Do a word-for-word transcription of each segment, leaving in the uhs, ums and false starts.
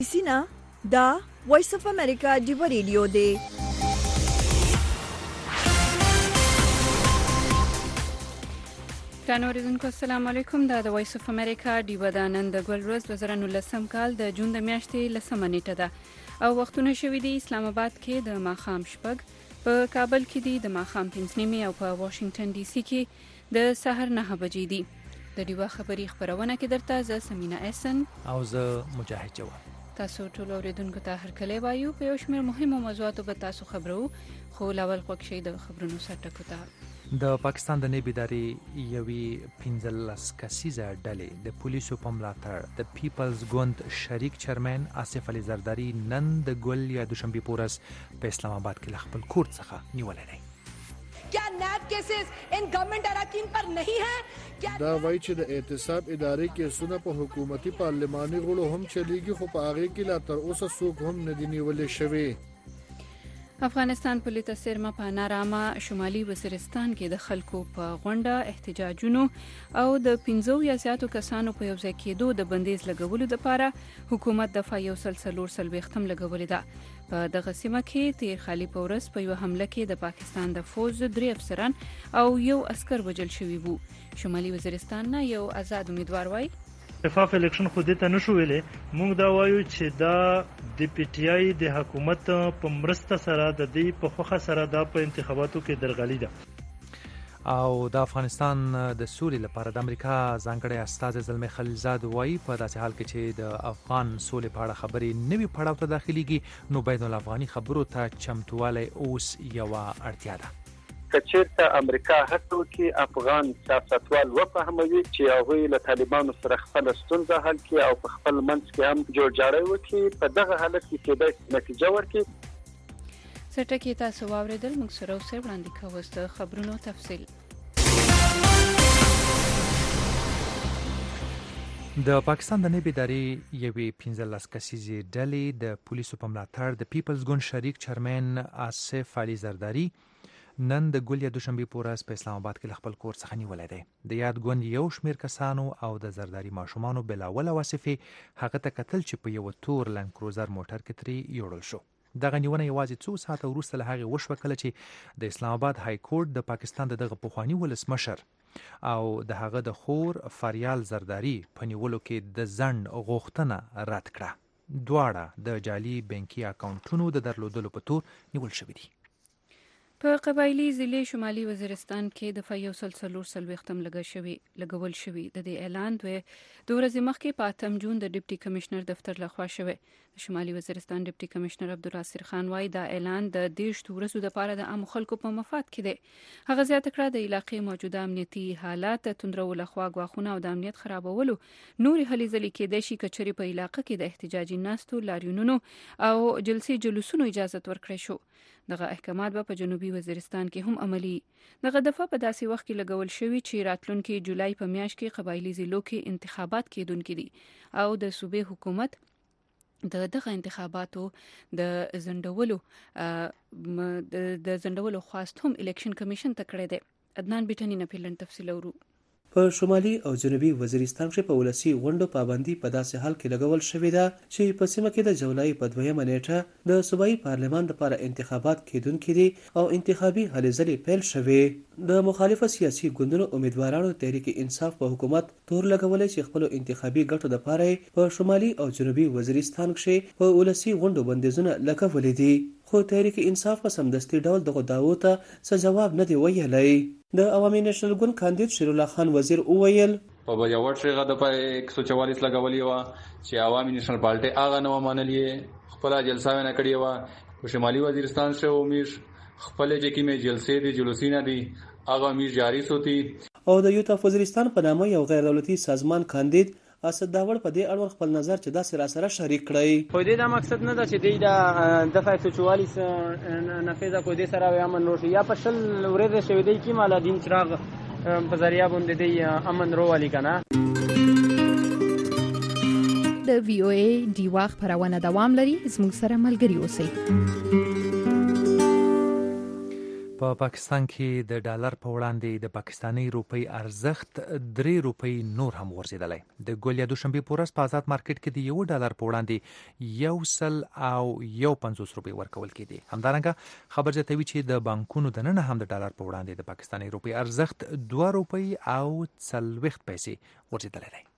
سینا دا وایس اف امریکا دیو ریډیو دی. ګرانو اوریدونکو السلام علیکم. دا د وایس اف امریکا دیو د نن د ګل ورځ دوه زره نولسم کال د جون د میاشتې لسمه نیټه ده او وختونه شوي دي اسلام آباد کې د ماښام شپږ، په کابل کې دي د ماښام پنځه نیمې او په واشنگټن ډي سي کې د سحر نهه بجې دي. د دیوه خبري خبرونه کې درته زه سمینا احسن او زه مجاهد جواد. تاسو ټول اوریدونکو ته هرکلی وایو. په یو شمېر مهمو موضوعاتو به تاسو خبرو، خو لاول خوښ شئ د خبرونو سرټکو ته. د پاکستان د نیبي ادارې یوې پنځلس کسیزه ډلې د پولیسو په ملاتړ د پیپلز ګوند شریک چیرمن آصف علي زرداری نن د ګل یا دوشنبه پورس په اسلام آباد کې ل خپل کور څخه نیولې دی. क्या नैब cases in government अराकीन पर नहीं है? क्या دا وایي چې د احتساب ادارې کیسونه په حکومتي پارلماني غړو هم چلیږي، خو په هغه کې لا تر اوسه څوک هم نه دي نیولې شوی. افغانستان په لیته سرمه په نارامه شمالي وزیرستان کې د خلکو په غونډه احتجاجونو او د پنځو یا زیاتو کسانو په یو ځای کېدو د بندیز لګولو لپاره حکومت دفعه یو سل څلور څلوېښتم لګولې ده. په دغه سیمه کې تیر خالي په ورځ په یو حمله کې د پاکستان د فوج درې افسران او یو عسكر وژل شوي وو. شمالي وزیرستان نه یو آزاد امیدوار وای شفاف الیکشن خو دې ته نشو ویلې. موږ دا وایو چې دا د پی ټی آی د حکومت په مرسته سره د دې په خوخه سره دا په انتخاباتو کې درغلي ده. او د افغانستان د سولې لپاره د امریکا ځانګړی استازی زلمی خلیلزاد وایي په داسې حال کې چې د افغان سولې په اړه خبرې نوي پړاو ته داخليږي نو بین الافغاني خبرو ته چمتوالی اوس یوه اړتیا ده. کچېرته امریکا هڅه وکړي افغان سیاستوال وفهموي چې هغوی له طالبانو سره خپل ستونزه حل کړي او په خپل منځ کې هم جوړجاړی وکړي، په دغه حالت کې کېدای شي نتیجه ورکړي. سرټکي تاسو واوریدل. موږ سره اوس وړاندې کوو د خبرونو تفصیل. د پاکستان د نیبي ادارې یوې پنځلس کسیزې ډلې د پولیسو په ملاتړ د پیپلز ګوند شریک چیرمن آصف علي زرداری نن د ګل یا دوشنبه پورس په اسلام آباد کې خپل کور څخه نیولې دی. د یاد ګوند یو شمیر کسانو او د زرداری ماشومانو بلاول وصفي هغه ته قتل چې په یو تور لند کروزر موټر کې ترې یوړل شو. دغه نیونه یوازې څو ساعته وروسته له هغې وشوه کله چې د اسلام آباد های کورټ د پاکستان د دغه پخواني ولسمشر او د هغه د خور فریال زرداری په نیولو کې د ځنډ غوښتنه رد کړه. دواړه د جعلي بانکي اکاونټونو د درلودلو په تور نیول شوي دي. په قبایلی ضلع شمالي وزیرستان کې د فیو سل څلور څلوېښتم لګول شوي لګول شوي د دې اعلان دوه د ورځې مخکې په اتم جون د ډیپټي کمشنر دفتر لخوا شوی. د شمالي وزیرستان ډیپټي کمشنر عبدالناصر خان وايي دا اعلان د دیش ورځو لپاره د عام خلکو په مفاد کې دی. هغه زیاته کړه د علاقې موجوده امنیتي حالات تندرول لخوا غواخونه او د امنیت خرابولو نوري هلې ځلې کېدای شي کچري په علاقې کې د احتجاجي ناستو لاریونونو او جلسې جلوسونو اجازه ورکړي شو. دغه احکامات به په جنوبي وزیرستان کې هم عملی. دغه دفعه په داسې وخت کې لګول شوی چې راتلونکي جولای په میاشت کې قبایلی ضلعو کې انتخابات کېدونکي دي او د صوبې حکومت د دغه انتخاباتو د زندولو د زندولو خواست هم الیکشن کمیشن ته کړی دی. عدنان بیٹنی نه پیلن تفصیل ورو. په شمالي او جنوبي وزیرستان کې په ولسی غونډو پابندي په داسې حال کې لګول شوې ده چې په سیمه کې د جولای په دویمه نیټه د صوبایي پارلمان لپاره انتخابات کېدونکي دي او انتخابي هلې ځلې پیل شوې. د مخالفه سیاسي ګوندونو امیدوارانو تحریک انصاف په حکومت تور لګولې چې خپل انتخابي ګټو لپاره په شمالي او جنوبي وزیرستان کې په ولسی غونډو بندیزونه لګولې دي، خو تحریک انصاف په سمدستي ډول دغه دعوو ته څه جواب نه دی ویلی. د عوامي نېشنل ګوند کاندید شیر الله خان وزیر وویل په یو ورشغه د په یک سو چوالیس لګولې و چې عوامي نېشنل پارټي هغه نو منلې خپل جلسه نه کړی و. په شمالي وزیرستان شو میر خپل چې کیمه جلسې دي جلوسینه دي هغه میر جاری سوتی. او د یوت اف وزیرستان په نامه یو غیر دولتي سازمان کاندید اسد داوړ په دې اړه خپل نظر چې دا سره سره شریک کړی. په دې دا مقصد نه ده چې دی دا د فایو سو چوالیس نفذه کو دې سره امن روشي یا په شل ورځې شوی دی کې مال دین چراغ په ذریعہ باندې دی امن روالي کنه. د وی او ای دی واخ پرونه دوام لري. زموږ سره ملګری اوسئ. په پاکستان کې د ډالر په وړاندې د پاکستاني روپۍ ارزښت درې روپۍ نور هم غورځېدلی. د ګول یا دوشنبې په ورځ په آزاد مارکیټ کې د یو ډالر په وړاندې یو سل او یو پنځوس روپۍ ورکول کېدې. همدارنګه خبر زیاتوي چې د بانکونو دننه هم د ډالر په وړاندې د پاکستاني روپۍ ارزښت دوه روپۍ او څلوېښت پیسې غورځېدلی دی.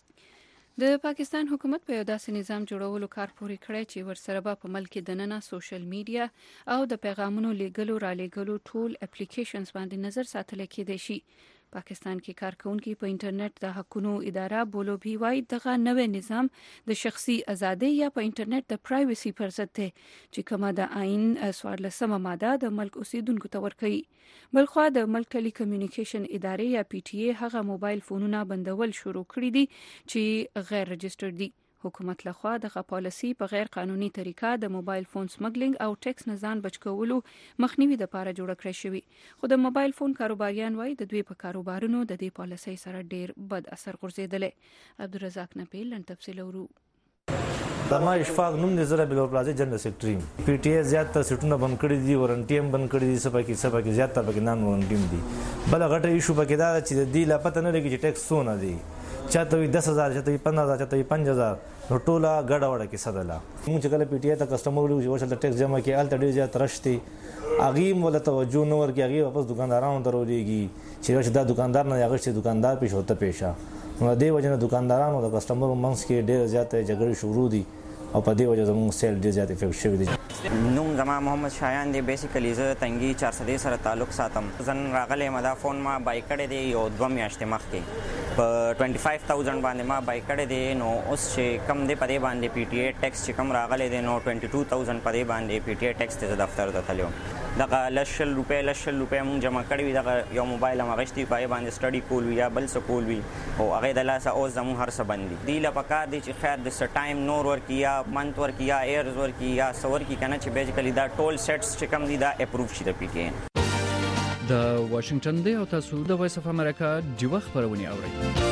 د پاکستان حکومت په یو داسې نظام جوړولو کار پورې کړی چې ورسره به په ملک دننه سوشل میډیا او د پیغامونو لیږلو را لیږلو ټول اپلیکیشنز باندې نظر ساتل کېدای شي. پاکستان کې کارکونکي په انټرنیټ د حقونو اداره بولوبي وايي دغه نوې نظام د شخصي ازادۍ یا په انټرنیټ د پرایویسي پر ضد دی چې کومه د آئین څوارلسمه ماده د ملک اوسیدونکو ته ورکوي. بلخوا د ملک ټیلی کمیونیکیشن ادارې یا پی ټی ای هغه موبایل فونونه بندول شروع کړي دي چې غیر رجسټرډ دي. حکومت لخوا دغه پالیسي په غیر قانوني طریقه د موبایل فون سمګلینګ او ټیکس نه ځان بچ کولو مخنیوي لپاره جوړه کړې شوې. خو د موبایل فون کاروباریان وایي د دوی په کاروبارونو د دې پالیسي سره ډیر بد اثر غورځېدلی. عبدالرزاق نپیل لن تفصیل ورو. دما اشفاق نوم د زړه بل پلازه جنرال سیکریټری پی ټی ای زیات تر سټونه بند کړی دي ورنټي هم بند کړی دي سبا کې سبا کې زیات تر پکې نن ورنټي دي. بل غټه ایشو پکې دا چې د دې لا پته نه لګي چې ټیکس څونه دی. چاته وي دس هزار چاته وي پندرہ هزار چاته وي پنځه هزار نو ټوله ګډه وډه کې صدله. موږ چې کله پی ټی ای ته کسټمر ویلو چې ورسره ټیکس جمع کې الته ډېر زیات رشتي هغې مولا توجه نه ورکړي هغې واپس دکاندارانو ته راولېږي چې دا دکاندار نه هغه چې دکاندار پیش ہوته پیشه نو دې وجه نه دکاندارانو د کسټمرو منځ کې ډېر زیاتې جګړې شروع دي او په دې وجه زموږ سیل ډېر زیات افیکټ شوی دی. نوم زما محمد شایان دی. بیسیکلی زه تنګي چار سدې سره تعلق ساتم. زن راغلی ما دا فون ما بای کړی دی یو دوه میاشتې مخکې په ټوینټي فایو تاوزنډ باندې ما بای کړی دی. نو اوس چې کم دی په دې باندې پی ټی ای ټیکس چې کم راغلی دی نو ټوینټي ټو تاوزنډ په دې باندې پی ټی ای ټیکس ته دفتر ته تللی وم. دغه لس شل روپۍ لس شل روپۍ مونږ جمع کړي وي. دغه یو موبایل هم اخیستی په هغې باندې سټډي کول وي یا بل څه کول وي او هغې د لاسه اوس زموږ هر څه بند دي. دوی له پکار دی چې خیر د څه ټایم نور ورکړي یا منت ورکړي یا ایرز ورکړي یا څه ورکړي که نه چې بیسیکلي دا ټول سیټس چې کوم دي دا اپروف شي د پی ټي ای. د واشنگټن دی او تاسو د وایس اف امریکا ډیوه خبرونه اورئ.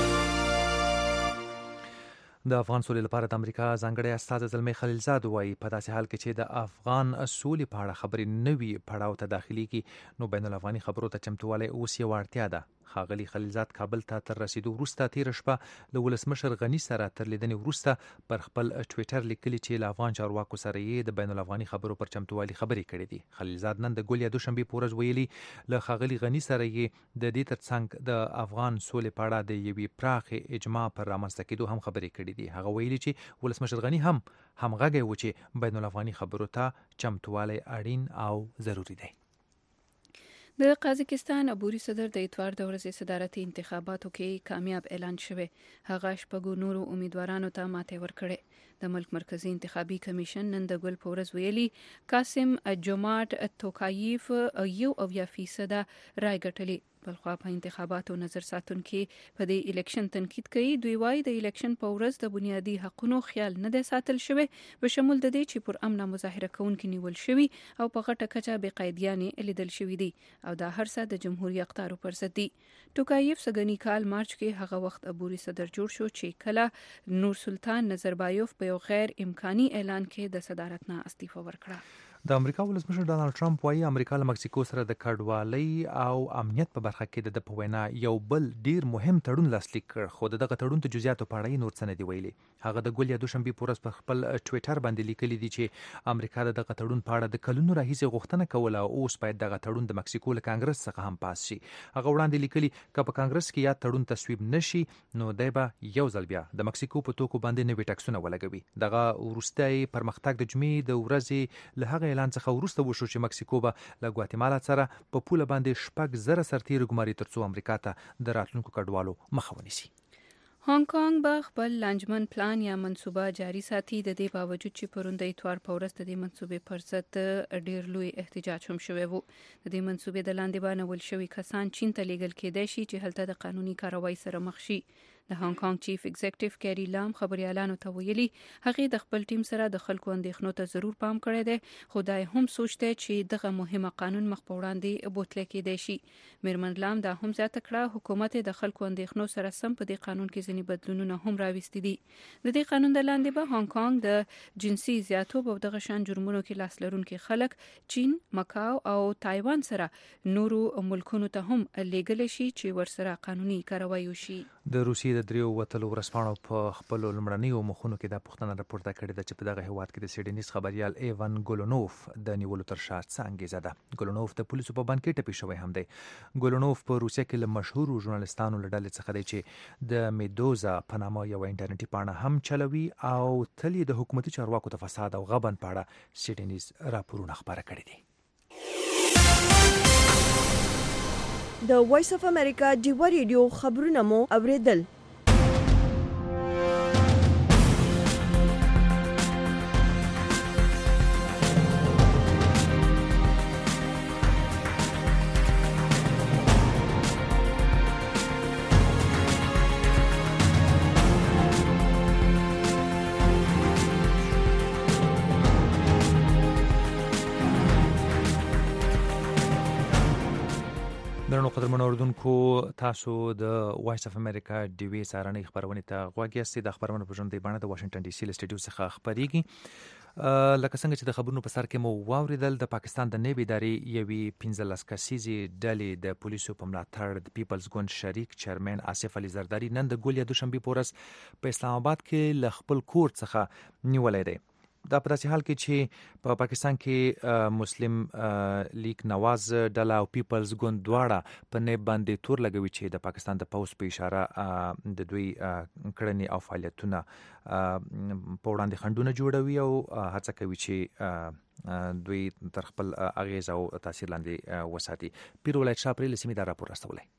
د افغان سولې لپاره د امریکا ځانګړی استازی زلمی خلیلزاد وایي په داسې حال کې چې د افغان سولې په اړه خبرې نوي پړاو ته داخليږي نو بین الافغاني خبرو ته چمتووالی اوس یوه اړتیا ده. ښاغلي خلیلزاد کابل ته تر رسیدو وروسته تېره شپه له ولسمشر غني سره تر لیدنې وروسته پر خپل ټویټر لیکلي چې له افغان چارواکو سره یې د بین الافغاني خبرو پر چمتووالي خبرې کړې دي. خلیلزاد نن د ګول یا دوشنبې په ورځ ویلي له ښاغلي غني سره یې د دې ترڅنګ د افغان سولې په اړه د یوې پراخې اجماع پر رامنځته کېدو هم خبرې کړې دي. هغه ویلي چې ولسمشر غني هم همغږی و چې بین الافغاني خبرو ته چمتووالی اړین او ضروري دی. د قازقستان عبوري صدر د اتوار د ورځې صدارتي انتخاباتو کې کامیاب اعلان شوی. هغه شپږو نورو امیدوارانو ته ماتې ورکړې. د ملک مرکزی انتخابي کمیشن نن د ګل په ورځ ویلي قاسم جماعت توکایف یو اویا فیصده رای ګټلې. بلخوا په انتخاباتو نظر ساتونکي په دې الیکشن تنقید کوي. دوی وايي د الیکشن په ورځ د بنیادي حقوقو خیال نه دی ساتل شوی په شمول د دې چې پر امن مظاهره کوونکي نیول شوي او په غټه کچه بې قاعدیانې لیدل شوي دي او دا هر څه د جمهوریت اقدارو پر ضد دي. توکایف سګنی کال مارچ کې هغه وخت عبوري صدر جوړ شو چې کله نور سلطان نظربایوف په یو غیر امکاني اعلان کې د صدارت نه استعفا ورکړه. د امریکا ولسمشر ډانلډ ټرمپ وايي امریکا له مکسیکو سره د کډوالۍ او امنیت په برخه کې د په وینا یو بل ډیر مهم تړون لاسلیک کړ خو دغه تړون ته جزئیات په اړه نور څه نه دی ویلي. هغه د ګول یا دوشنبې په ورځ په خپل ټویټر باندې لیکلي دي چې امریکا دغه تړون په اړه د کلونو راهیسې غوښتنه کوله او اوس باید دغه تړون د مکسیکو له کانګرس څخه هم پاس شي. هغه وړاندې لیکلي که په کانګرس کې یا تړون تصویب نشي نو دی به یو ځل بیا د مکسیکو په توکو باندې نوي ټکسونه ولګوي. دغه وروستی پرمختګ د جمعې د ورځې له هغه اعلان څخه وروسته وشو چې مکسیکو به له ګواتیمالا سره په پوله باندې شپږ زره سرتیري ګماري ترڅو امریکا ته د راتلونکو کډوالو مخه ونیسي. هانګ کانګ به خپل لانجمن پلان یا منصوبه جاری ساتي د دې باوجود چې پرون د اتوار په ورځ د دې منصوبې پر ضد ډیر لوی احتجاج هم شوی وو. د دې منصوبې د لاندې باندې ول شوی کسان چین ته لیږل کېدای شي چې هلته د قانوني کاروایی سره مخ شي. د هانګ کانګ چیف ایگزیکټیو کیری لام خبريالانو ته ویلي هغه د خپل ټیم سره د خلکو اندېښنو ته ضرور پام کړی دی، خدای هم سوچته چې دغه مهمه قانون مخ په وړاندې بوتل کېدای شي. میرمن لام دا هم زیاته کړه حکومت د خلکو اندېښنو سره سم په دې قانون کې ځینې بدلونونه هم راوستي دي. د دې قانون د لاندې به هانګ کانګ د جنسي زیاتوب او دغه شان جرمونو کې لاس لرونکي خلک چین، مکاو او تایوان سره نورو ملکونو ته هم لیږلی شي چې ورسره قانوني کاروایی وشي. د روسیې د دریو وتلو ورځپاڼو په خپلو لومړنیو مخونو کې دا پوښتنه راپورته کړې ده چې په دغه هیواد کې د سیډنیز خبریال ایوان ګولونوف د نیولو تر شا څه انګیزه ده. ګولونوف د پولیسو په بند کې ټپي شوی هم دی. ګولونوف په روسیه کې له مشهورو ژورنالستانو له ډلې څخه دی چې د میدوزا په نامه یوه انټرنیټي پاڼه هم چلوي او تل یې د حکومتي چارواکو د فساد او غبن په اړه سیډنیز راپورونه خپاره کړي دي. د وایس اف امریکا ډیوا ریډیو خبرونه مو اوریدل. درنو قدرمنو اوریدونکو، تاسو د وایس اف امریکا ډیوی سارنۍ خبرونه ته غوږ یاست. د خبرونو په ژوندۍ بڼه د واشنگټن ډي سي له سټډیو څخه خبرېږي. لکه څنګه چې د خبرونو په سر کې مو واوریدل، د پاکستان د نیوي ادارې یوې پنځلس کسیزې ډلې د پولیسو په ملاتړ د پیپلز ګوند شریک چیرمن آصف علي زرداری نن د ګول یا دوشنبه په ورځ په اسلام آباد کې له خپل کور څخه نیولې دی. دا په داسې حال کې چې په پاکستان کې مسلم لیگ نواز ډله او پیپلز ګوند دواړه په نیب باندې تور لګوي چې د پاکستان د پوز په اشاره د دوی کړنې او فعالیتونه په وړاندې خنډونه جوړوي او هڅه کوي چې دوی تر خپل اغیز او تاثیر لاندې وساتي. پیر ولایت شاه پرې لسمی دا راپور راستولی.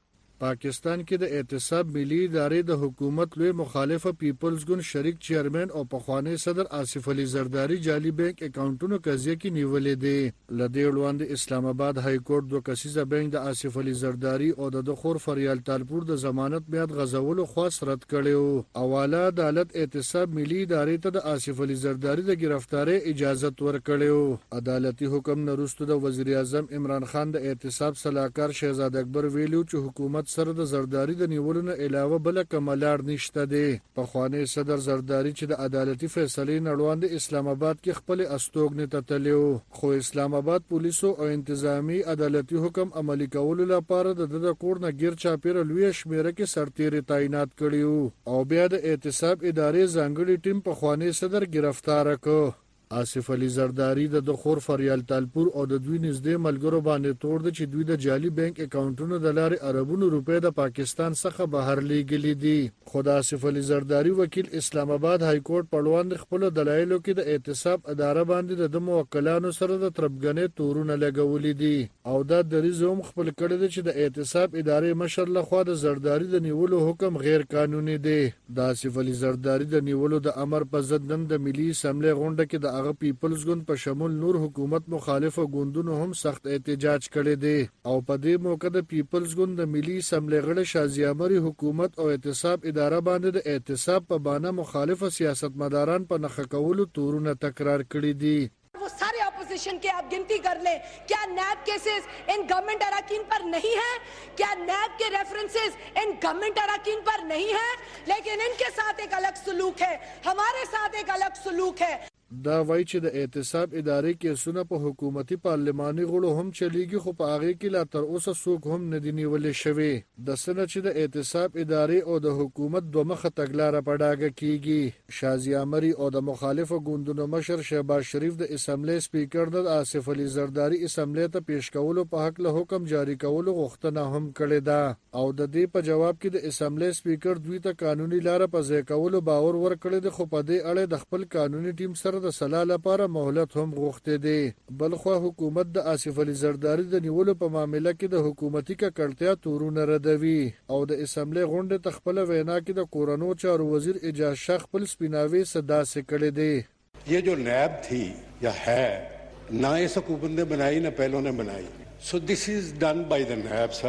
پاکستان کې د اعتصاب ملي ادارې د حکومت لوی مخالفه پیپلز ګوند شریک چیرمن او پخوانی صدر آصف علي زرداری جعلي بانک اکاونټونو قضیه کې نیولې دي. لدې وړاندې اسلام آباد های کورټ دوه کسیزه بانک د آصف علي زرداری او د خور فریال تالپور د ضمانت میاد غزولو خواست رد کړو. اواله عدالت اعتصاب ملي ادارې ته د آصف علي زرداری د گرفتاری اجازه ورکړو. عدالتي حکم نه وروسته د وزیر اعظم عمران خان د اعتصاب صلاحکار شهزاد اکبر ویلو چې حکومت سره د زرداری د نیولو نه علاوه بل کوم لار نشته دی. پخوانی صدر زرداری چې د عدالتي فیصلې نړوند اسلام آباد کې خپل استوګنې ته تلو، خو اسلام آباد پولیسو او انتظامی عدالتي حکم عملی کولو لپاره د د کور نه غیر چاپیره لوی شمیره کې سرتیری تعینات کړیو او بیا د اعتصاب ادارې ځانګړي ټیم پخوانی صدر گرفتار کړ. آصف علي زرداری د خور فریال تالپور او د دوی نږدې ملګرو باندې تور د چې دوی د جعلي بانک اکاونټونو د لارې اربونو روپۍ د پاکستان څخه بهر لیږلي دي. خو د آصف علي زرداری وکیل اسلام آباد های کورټ په وړاندې خپل دلایلو کې د اعتصاب اداره باندې د موکلانو سره د تربګنې تورونه لګولې دي او دا دریځ هم خپل کړی دی چې د اعتصاب ادارې مشر لخوا د زرداری د نیولو حکم غیر قانوني دی. د آصف علي زرداری د نیولو د امر په ضد نن د ملي اسمبلی غونډه کې د هغه پیپلز ګوند په شمول نور حکومت مخالفه ګوندونو هم سخت احتجاج کړی دی او په دې موقع د پیپلز ګوند د ملي اسمبلی غړي شازي امری حکومت او اعتصاب اداره باندې د اعتصاب په بانه مخالفه سیاستمداران په نخښه کولو تورونه تکرار کړی دي. वो सारे ऑपोजिशन के आप गिनती कर लें, क्या नैब केसेस इन गवर्नमेंट अराकीन पर नहीं है? क्या नैब के रेफरेंसेस इन गवर्नमेंट अराकीन पर नहीं है? लेकिन इनके साथ एक अलग सलूक है, हमारे साथ एक अलग सलूक है. دا وایي چې د اعتصاب ادارې کیسونه په حکومتي پارلماني غړو هم چلیږي، خو په هغې کې لا تر اوسه څوک هم نه دي نیولې شوي. د څه نه چې د اعتصاب ادارې او د حکومت دوه مخه تګلاره په ډاګه کیږي. شازي امری او د مخالفه ګوندونو مشر شهباز شریف د اسمبلی سپیکر د آصف علي زرداری اسمبلی ته پیش کولو په حق له حکم جاری کولو غوښتنه هم کړې ده او د دې په جواب کې د اسمبلی سپیکر دوی ته قانوني لاره په ځای کولو باور ورکړی دی، خو په دې اړه د خپل قانوني ټیم سره د صلاح لپاره مهلت هم غوښتي دي. بل خو حکومت د آصف علي زرداری د نیولو په معاملې کې د حکومتي ککړتیا تورونه ردوي او د اسمبلی غونډې ته خپل وینا کې د کورونو چارو وزیر اجاز شاه خپل سپیناوي صدا سے کړی دی. یہ جو نیب تھی یا ہے نہ اس حکومت نے بنائی نہ پہلوں نے بنائی. سو دس از ڈن بائی دا نیب سر.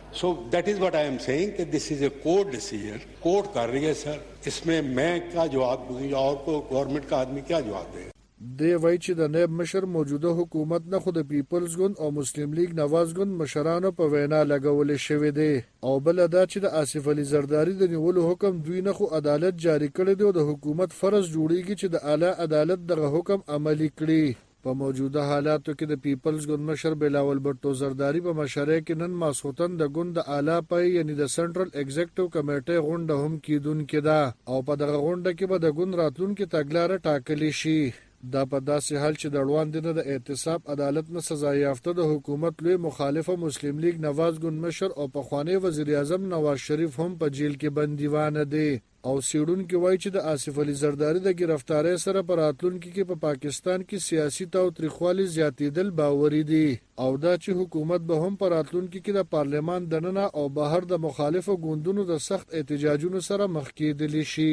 So that is what I am saying that this is a court decision. Court कर रही है सर, इसमें मैं क्या जवाब दूंगी और को गवर्नमेंट का आदमी क्या जवाब देगा? دی وای چې د نیب مشر موجوده حکومت نه خو د پیپلز ګوند او مسلم لیگ نواز ګوند مشرانو په وینا لګولې شوې دی او بل دا چې د آصف علي زرداری د نیولو حکم دوی نه خو عدالت جاری کړی دی او د حکومت فرض جوړیږي چې د اعلی عدالت دغه حکم عملی کړي. په موجوده حالاتو کې د پیپلز ګوند مشر بلاول بټو زرداری په مشره کې نن ماسختن د ګوند د اعلی پای یعنی د سنټرل ایگزیکټیو کمیټې غونډه هم کیدونکې ده او په دغه غونډه کې به د ګوند راتلونکي تګلارې ټاکلې شي. دا په داسې حال چې د روان دي نه د اعتصاب عدالت نه سزا یافته د حکومت لوی مخالفه مسلم لیگ نواز ګوند مشر او پخوانی وزیر اعظم نواز شریف هم په جیل کې بندیوانه دي او سیډونکو وایي چې د آصف علي زرداری د گرفتاری سره په راتلونکي کې په پا پاکستان کې سیاسي تاوتریخوالي زیاتېدل باوري دي او دا چې حکومت به هم په راتلونکي کې د پارلمان دننه او بهر د مخالفو ګوندونو د سخت احتجاجونو سره مخ کېدلی شي.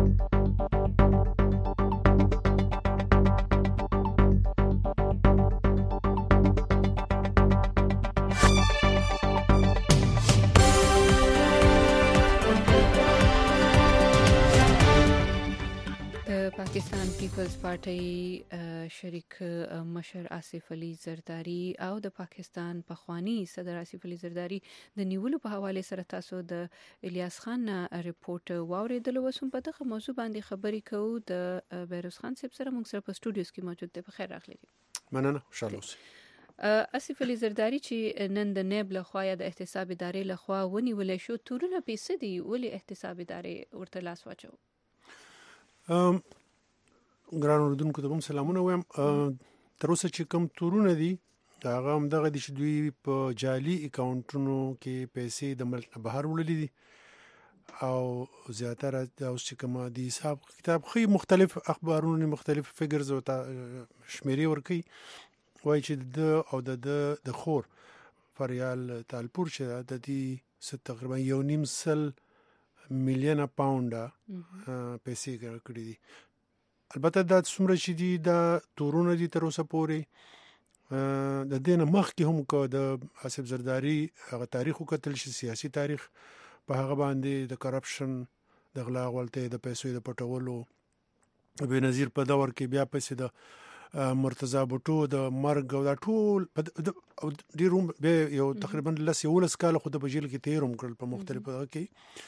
پاکستان پیپلز پارټي شریک مشر آصف علي زرداری او د پاکستان پخوانی صدر آصف علي زرداری د نیولو په حواله سره تاسو د الیاس خان ریپورت واوریدل وسوم په دغه موضوع باندې خبرې کوو د بیروز خان صاحب سره موږ سره په سټوډیوز کې موجود دی. په خیر راغلی. مننه، خوشاله اوسئ. آصف علي زرداری چې نن د نیب له خوا یا د احتساب ادارې له خوا ونیول شو، تورونه پیسې دی ولې احتساب ادارې ورته لاس واچو؟ ام ګران اوردونکو ته هم سلامونه وایم. تر اوسه چې کوم تورونه دي هغه هم دغه دي چې دوی په جعلي اکاونټونو کې پیسې د ملک نه بهر وړلې دي او زیاتره اوس چې کوم دي حساب کتاب خي مختلف اخبارونو مختلف فګرز او شمیرې ورکي وایي چې د او د د خور فریال تالپور چې د دې تقریبا یو نیم سل میلیونه پاونډه پیسې کړې دي. البته دا څومره چې دي دا تورونه دي تر اوسه پورې د دې نه مخکې هم کو د آصف زرداری هغه تاریخ وکتل شي، سیاسي تاریخ په هغه باندې د کرپشن د غلا غولته د پیسو د پټولو به نظیر په دور کې بیا پیسې د مرتضی بوټو د مرګ او د ټول ډیرو به یو تقریبا لس یولس کال خو د بجیل کې تیروم کړل په مختلفو کې.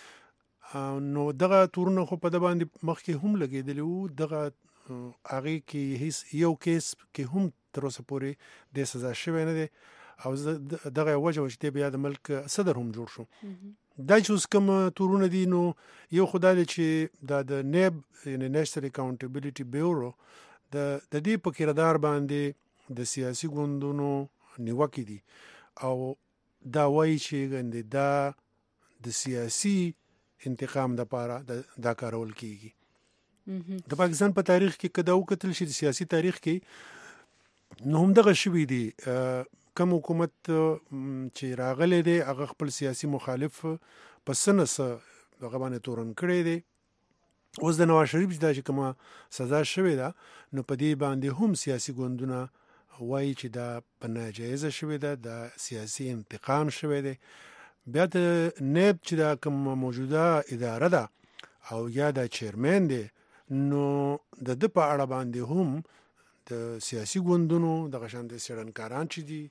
نو دغه تورونه خو په د باندې مخکې هم لګېدلی وو، دغه هغې کې هیڅ یو کیس کې هم تر اوسه پورې د سزا شوی نه دی او دغه وجه وه چې دی بیا د ملک صدر هم جوړ شو. دا چې اوس کوم تورونه دي نو یو خو دا دی چې دا د نیب یعنې نیشنل اکاونټیبلیټي بیورو د دې په کردار باندې د سیاسي ګوندونو نیوکې دي او دا وایي چې دا د سیاسي انتقام د پاره دا کارول کیږي. د پاکستان په تاریخ کې کدا وکتل شي د سیاسي تاریخ کې نو هم دغه شوی دی کوم حکومت چې راغلی دی هغه خپل سیاسي مخالف په سنس هغه باندې تورن کړی دی. اوس د نواز شریف دا چې کومه سزا شوې ده نو په دې باندې هم سیاسي ګوندونه وایي چې دا په ناجایزه شوې ده، د سیاسي انتقام شوی دی. بیا د نیب چې دا کوم موجوده اداره ده او یا د چیرمن دی نو د د په اړه باندې هم د سیاسي ګوندونو دغه شان د څېړنکاران چې دي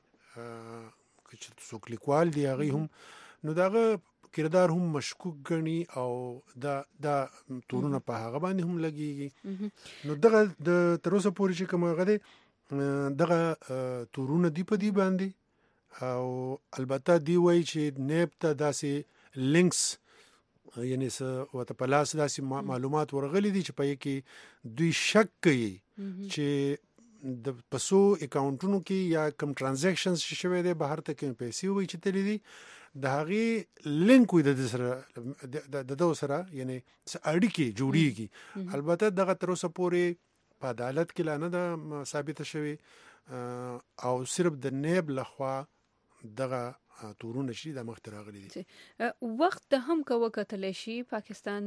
چې څوک لیکوال دي هغوی هم نو د هغه کردار هم مشکوک ګڼي او دا دا تورونه په هغه باندې هم لګېږي. نو دغه د تر اوسه پورې چې کوم هغه دی دغه تورونه دي په دې باندې او البته دی وایي چې نیب ته داسې لینکس یعنی څه ورته په لاس داسې معلومات ورغلي دي چې په یې کې دوی شک کوي چې د پسو اکاونټونو کې یا کم ټرانزیکشنز چې شوی دی بهر ته کوم پیسې وایي چې تللی دي د هغې لینک وي د ده سره د ده سره یعنې څه اړیکې جوړیږي. البته دغه تر اوسه پورې په عدالت کې لا نه ده ثابته شوې او صرف د نیب لخوا دغه تورونه شي د مخ ته راغلي دي. وخت هم که وکتلی شي پاکستان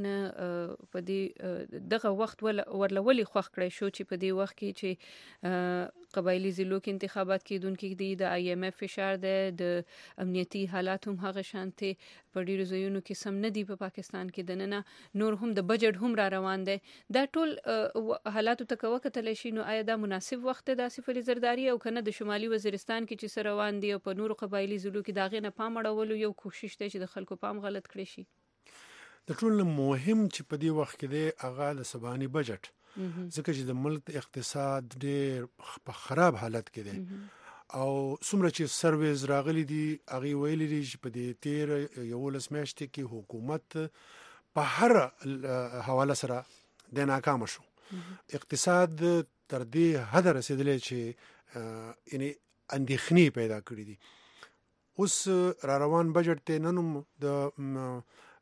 په دې دغه وخت ورله ولې خوښ کړی شو چې په دې وخت کې چې قبایلی ضلعو کې انتخابات کېدونکي دي. د آی ایم ایف فشار دی، د امنیتي حالات هم هغه شانتي په ډیرو ځایونو کې سم نه دي په پاکستان کې دننه، نور هم د بجټ هم را روان دی. دا ټول حالاتو ته که وکتلی شي نو آیا دا مناسب وخت دی د آصف علي زرداري او کنه د شمالي وزیرستان کې چې څه روان دي او په نورو قبایلي ضلعو کې د هغې نه پام اړولو یو کوشش دی چې د خلکو پام غلط کړی شي؟ د ټول مهم چې په دې وخت کې دی هغه د سباني بجټ، ځکه چې د ملک اقتصاد ډېر په خراب حالت کې دی او څومره چې سرویز راغلي دي هغه ویلي دي چې په دې تیر یولس میاشتې کې حکومت په هر حواله سره د ناکام شو. اقتصاد تر دې حد رسیدلی چې یعنی اندېښنې پیدا کړې دي. اوس را روان بجټ ته نن د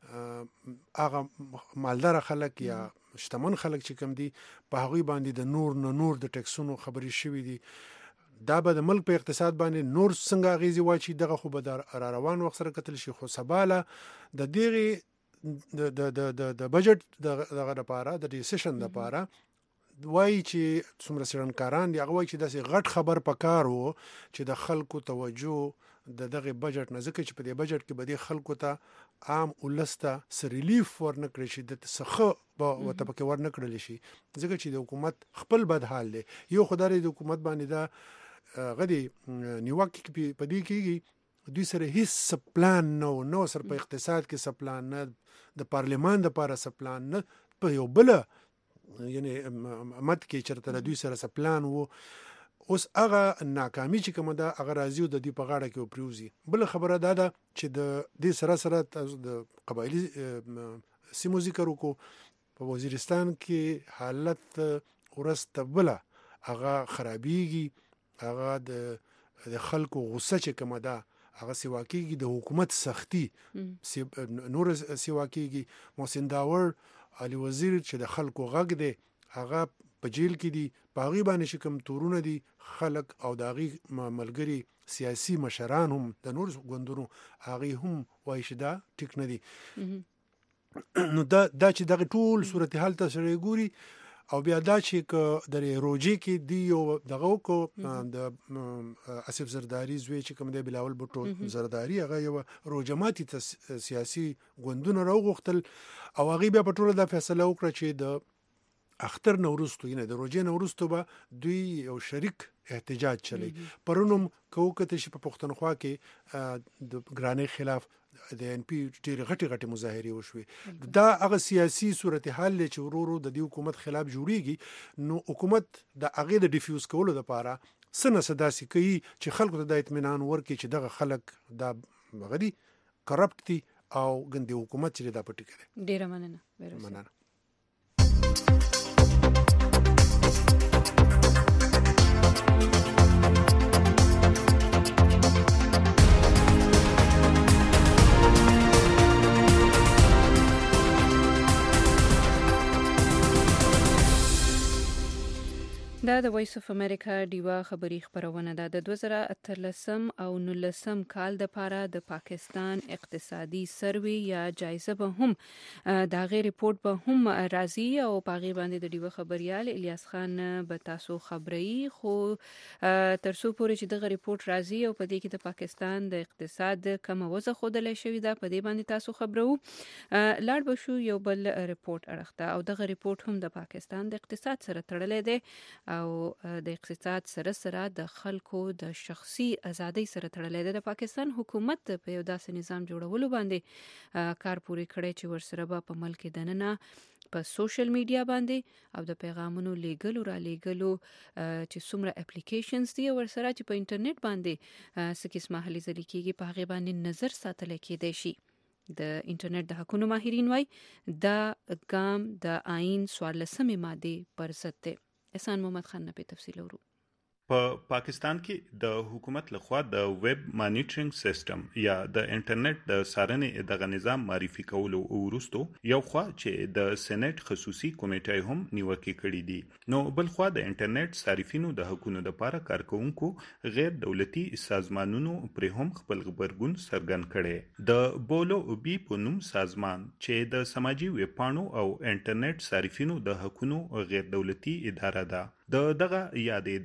هغه مالدار خلک یا شتمن خلک چې کم دي په هغوی باندې د نور نه نور د ټیکسونو خبرې شوي دي. دا به د ملک په اقتصاد باندې نور څنګه اغیزي واچي دغه خو به د را روان وخت سره کتل شي. خو سباله د دغه د د د د بجټ دغه لپاره د ډیسیشن لپاره وایي چې څومره څېړنکاران دي هغه وایي چې داسې غټ خبر پکار و چې د خلکو توجه د دغه بجټ نه، ځکه چې په دې بجټ کې به د خلکو ته عام ولس ته څه ریلیف ورنه کړی شي، د څه به ورته پکې ورنه کړلی شي، ځکه چې د حکومت خپل بد حال دی. یو خو دا د حکومت باندې دا غدي نیوکه په دې کېږي دوی سره هیڅ پلان نه و، نو سره په اقتصاد کې څه پلان نه، د پارلمان دپاره څه پلان نه، په یو بله یعنی مد کې چېرته د دوی سره څه پلان و. اوس هغه ناکامي چې کومه ده هغه راځي او د دوی په غاړه کې وپریوځي. بله خبره دا ده چې د دې سره سره تاسو د قبایلي سیمو ذکر وکړو. په وزیرستان کې حالت ورځ ته بله هغه خرابېږي، هغه د خلکو غصه چې کومه ده هغه سیوا کېږي، د حکومت سختي نور سیوا کېږي. محسن داور علي وزیر چې د خلکو غږ دی هغه په جیل کې دي، په هغې باندې چې کوم تورونه دي خلک او د هغې ملګري سیاسي مشران هم د نور ګوندونو هغې هم وایي چې دا ټیک نه دي. نو دا دا چې دغه ټول صورتحال ته سړی ګوري او بیا دا چې که د روجې کې دی یو دغه وکړو د آصف زرداري زوی چې کوم دی بلاول بوټو زرداري هغه یو روجه ماتي ته سیاسي ګوندونه راوغوښتل او هغې بیا په ټوله دا فیصله وکړه چې د اختر نه وروستو یعنې د روجې نه وروستو به دوی یو شریک احتجاج چلی. پرون هم که وکتل شي په پښتونخوا کې د ګرانۍ خلاف د ان پی ډېرې غټې غټې مظاهرې وشوې. دا هغه سیاسي صورتحال دی چې ورو ورو د دې حکومت خلاف جوړیږي. نو حکومت د هغې د ډیفیوز کولو لپاره څه نه څه داسې کوي چې خلکو ته دا اطمینان ورکړي چې دغه خلک دا هغه دي کرپټ دي او ګندې حکومت چې دا پټې کوي. ډېره مننه. مننه. دا د وایس اف امریکا ډیوا خبری خبرونه ده. د دوه زره اتلسم او نولسم کال د پاره د پاکستان اقتصادي سروي یا جایزه به هم دا غیر ریپورت به هم راځي او پاغي باندې د ډیوا خبريال الیاس خان به تاسو خبري. خو ترڅو پورې چې دغه ریپورت راځي او په دې کې د پاکستان د اقتصاد کوم وضع خودلې شوې ده په دې باندې تاسو خبرو. لاړ به شو یو بل ریپورت اړخته او دغه ریپورت هم د پاکستان د اقتصاد سره تړلې ده او د اقتصاد سره سره د خلکو د شخصي ازادۍ سره تړلې ده. د پاکستان حکومت په یو داسې نظام جوړولو باندې کار پوری کړی چې ورسره به په ملک دننه په سوشل میډیا باندې او د پیغامونو لیږلو را لیږلو چې څومره اپلیکیشنز دي ورسره چې په انټرنیټ باندې څه قسمه هلې ځلې کېږي په هغې باندې نظر ساتلی کېدی شي. د انټرنیټ د حقونو ماهرین وایي دا ګام د آئین څوارلسمې مادې پر ضد دی. احسان محمد خان نه په تفصیل ورو. په پاکستان کې د حکومت لخوا د ویب مانیټرینګ سیستم یا د انټرنیټ د څارنې دغه نظام معرفي کولو وروسته یو خوا چې د سېنات خصوصي کمیټه هم نیوکه کړې دي، نو بل خوا د انټرنیټ صارفینو د حقوقو لپاره کارکونکو غیر دولتي سازمانونو پر هم خپل خبرګون څرګند کړي. د بولو بي په نوم سازمان چې د سماجی ویبپاڼو او انټرنیټ صارفینو د حقوقو غیر دولتي اداره ده، د دغه یاد ادارې یو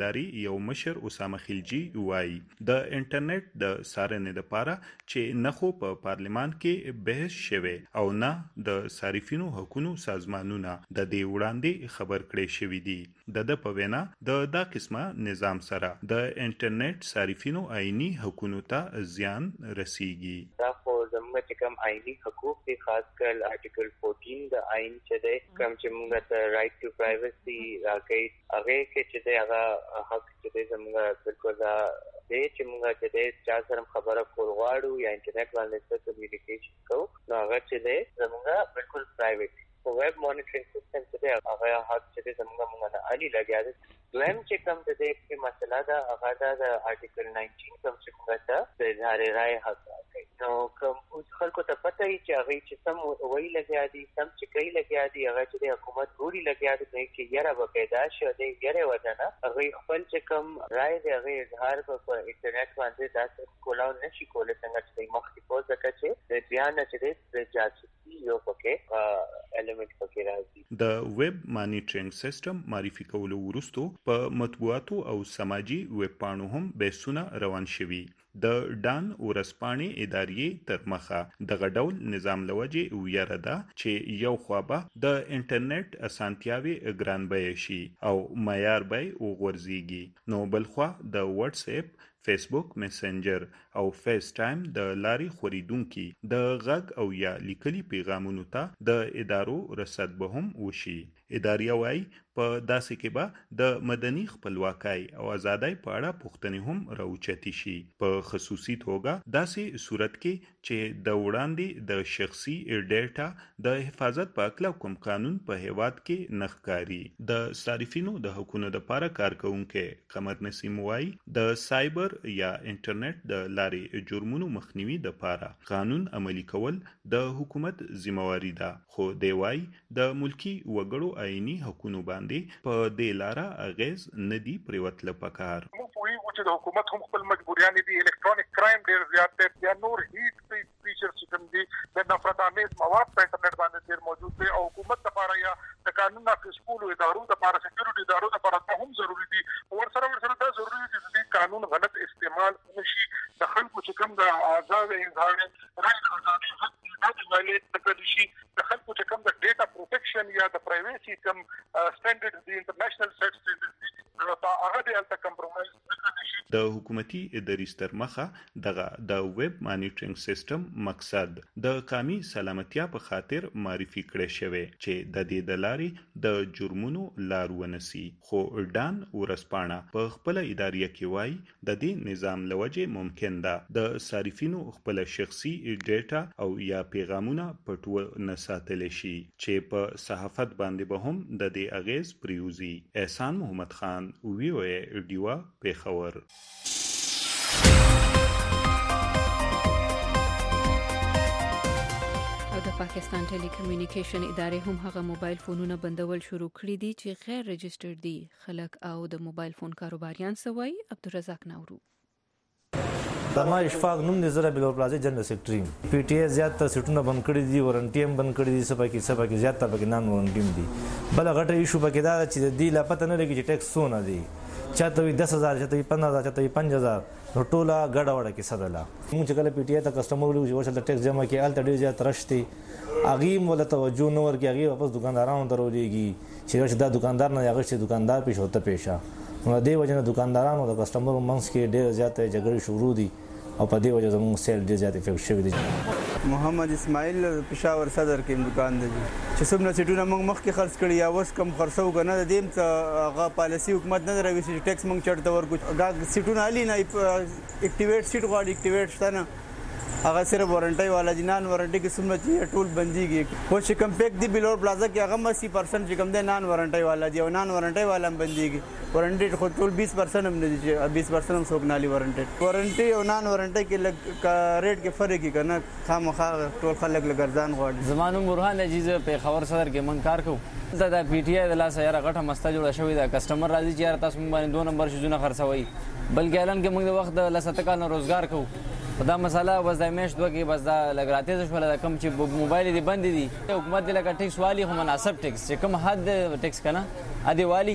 یو مشر اسامه خلجی وایي د انټرنیټ د سارنې لپاره چې نه خو په پارلمان کې بحث شوی او نه د صارفینو حقوقو سازمانونه د دې وړاندې خبر کړي شوی دي. د د په وینا د دا قسمه نظام سره د انټرنیټ صارفینو عیني حقوقو ته زیان رسیږي. دا خو زموږ چې کوم عیني حقوق دي خاص کر آرټیکل چودہ د عین چې دی کوم چې موږ ته رائټ ټو پرایویسی راکړي هغه کې چې دی هغه حق چې دی زموږ بالکل دا دی چې موږ چې دی چا سره خبره کول غواړو یا انټرنیټ باندې څه کمیونیکیشن کوو نو هغه چې دی زموږ بالکل پرایویټ په ویب مانیټرینګ سیستم چې دی هغه حق چې دی زموږ موږ نه علي لګیا دی. دویم چې کوم د دې په مسله دا هغه د آرټیکل نائنټین کوم چې موږ ته د اظهار رائے حق راکړي نو کوم اوس خلکو ته پته وي چې هغه چې سم وایي لګیا دي سم چې کوي لګیا دي هغه چې د حکومت ګوري لګیا دي نو چې یاره به پیدا شي د یاره وجنه هغه خپل چې کوم رائے دی هغه اظهار په انټرنیټ باندې داسې کولاو نشي کولای څنګه چې مخکې په ځکه چې د بیان چې د جاسوسي یو پکې الیمنت پکې راځي. د ویب مانیټرینګ سیستم معرفي کولو وروسته په مطبوعاتو او سماجی ویب پاڼو هم بحثونه روان شوي. د ډان ورسپانې ادارې تر مخه دغه ډول نظام لوجې ویره ده چې یو خوا به د انټرنیټ اسانتیاوي ګران بیه شي او معیار به وغورځيږي نو بل خوا د واتس اپ فیسبوک میسنجر او فیس ټایم د لاري خوریدونکو د غږ او یا لیکلي پیغامونو ته د ادارو رسد به هم وشي. ادارې وايي په داسې کې به د مدني خپلواکۍ او ازادۍ په اړه پوښتنې هم راوچتي شي په خصوصي توګه داسې صورت کې چې د وړاندې د شخصي ډیټا د حفاظت په اړه کوم قانون په هیواد کې نخکاری. د صارفینو د حقوقو لپاره کارکونکو قمر نسیم وايي د سایبر یا انټرنیټ د لارې جرمونو مخنیوي لپاره قانون عملی کول د حکومت ذمہواری ده خو دی وايي د ملکی وګړو عیني حقوقو باندې په دې لاره اغیز ندی پریوتل پکار. چې د حکومت هم خپل مجبوریانې دي الکترونیک کرایم ډیر زیات دی یا نور هیټ فیچر چې کوم دي د نفرت آمیز مواد په انټرنیټ باندې ډیر موجود دي او حکومت لپاره یا د قانون نافذ کولو ادارو لپاره سکیورټي ادارو لپاره هم ضروری دي ورسره ورسره دا ضروری دي چې قانون غلط استعمال نشي د خلکو چې کوم د آزاد اظهار رائے آزادي حق د ویلیټ کړي شي د خلکو چې کوم د ډیټا پروټیکشن یا د پرایویسي کوم سټانډرډ دي انټرنیشنل سیټ سټانډرډ هغه د الته کمپرومایز د حکومتي ادارې تر مخه دغه د ویب مانیټرینګ سیستم مقصد د قومي سلامتیا په خاطر معرفي کړی شوی چې د دې د لارې د جرمونو لار ونسي خو ډان ورسپانه په خپل ادارې کې وایي د دې نظام لوجې ممکن ده د صارفینو خپل شخصي ډیټا او یا پیغامونه پټو نه ساتل شي چې په صحافت باندې به هم د دې اغیز پریوزي. احسان محمد خان وی او ای ډیوا پیښور. د پاکستان ټیلی کمیونیکیشن ادارې هم هغه موبایل فونونه بندول شروع کړي دي چې غیر رجسټرډ دي. خلک او د موبایل فون کاروباریان سوي عبدالرزاق نورو دما اشفاق نوم د زړه بل پلازه جنرال سیکریټری پی ټی ای زیات تر سټونه بند کړي دي ورنټي هم بند کړي دي سبا کې سبا کې زیات تر پکې نان ورنټي دي بل غټه ایشو پکې دا چې د دې لپاره نه لګي چې ټیکس سونه دي چاته وي دس هزار چاته وي پندرہ هزار چاته وي پنځه هزار نو ټوله ګډه وړه کې صدلا موږ چې کله پی ټی ای ته کسٹمر ولې ورسره د ټیکس جمع کې ال تډي زیات رشتي اغي مولا توجه نو ورګي اغي واپس دکاندارانو درولېږي چې دا دکاندار نه هغه چې دکاندار پیښ هوته پیښه نو دې وجه نه دکاندارانو د کسٹمر منځ کې ډېر زیات جګړې شروع دي او په دې وجه زموږ سیل ډېر زیات افیکټ شوی دی. محمد اسماعیل پېښور صدر کې دکان دی چې څومره سیټونه موږ مخکې خرڅ کړي یا اوس کم خرڅو که نه د دې څه هغه پالیسي حکومت نه راوي چې ټیکس موږ چېرته ورکړو سیټونه علي نه اکټیویټ سیټ غواړي اکټیویټ شته نه هغه صرف وارنټي والا دي نان وارنټي کې څومره چې ټول بنديږي خو چې کم پیک دی بلور پلازا کې هغه اسی پرسنټ چې کم دی نان وارنټي والا دي او نان وارنټي والا هم بنديږي وارنټي خو ټول بیس پرسنټ هم نه دي چې بیس پرسنټ هم څوک نالي وارنټي وارنټي او نان وارنټي کې لږ ریټ کې فرق کې کنه خامخا ټول خلک لګرځان غواړي. زمانو برهان عزیز پیښور صدر کې من کار کوم دا د پی ټی آی د لاسه یاره غټه مسته جوړه شوې ده کسٹمر راځي چې یاره تاسو موږ باندې دوه نمبر شیزونه خرڅوي بلکې اعلان کې موږ د وخت د لسته کال نه روزګار کوو دا مسله بس د میش دوه کې بس دا لګراتې شو د کم چې موبایل دی بند دي حکومت د لکه ټیکس والی خو مناسب ټیکس چې کوم حد ټیکس کنه ادي والی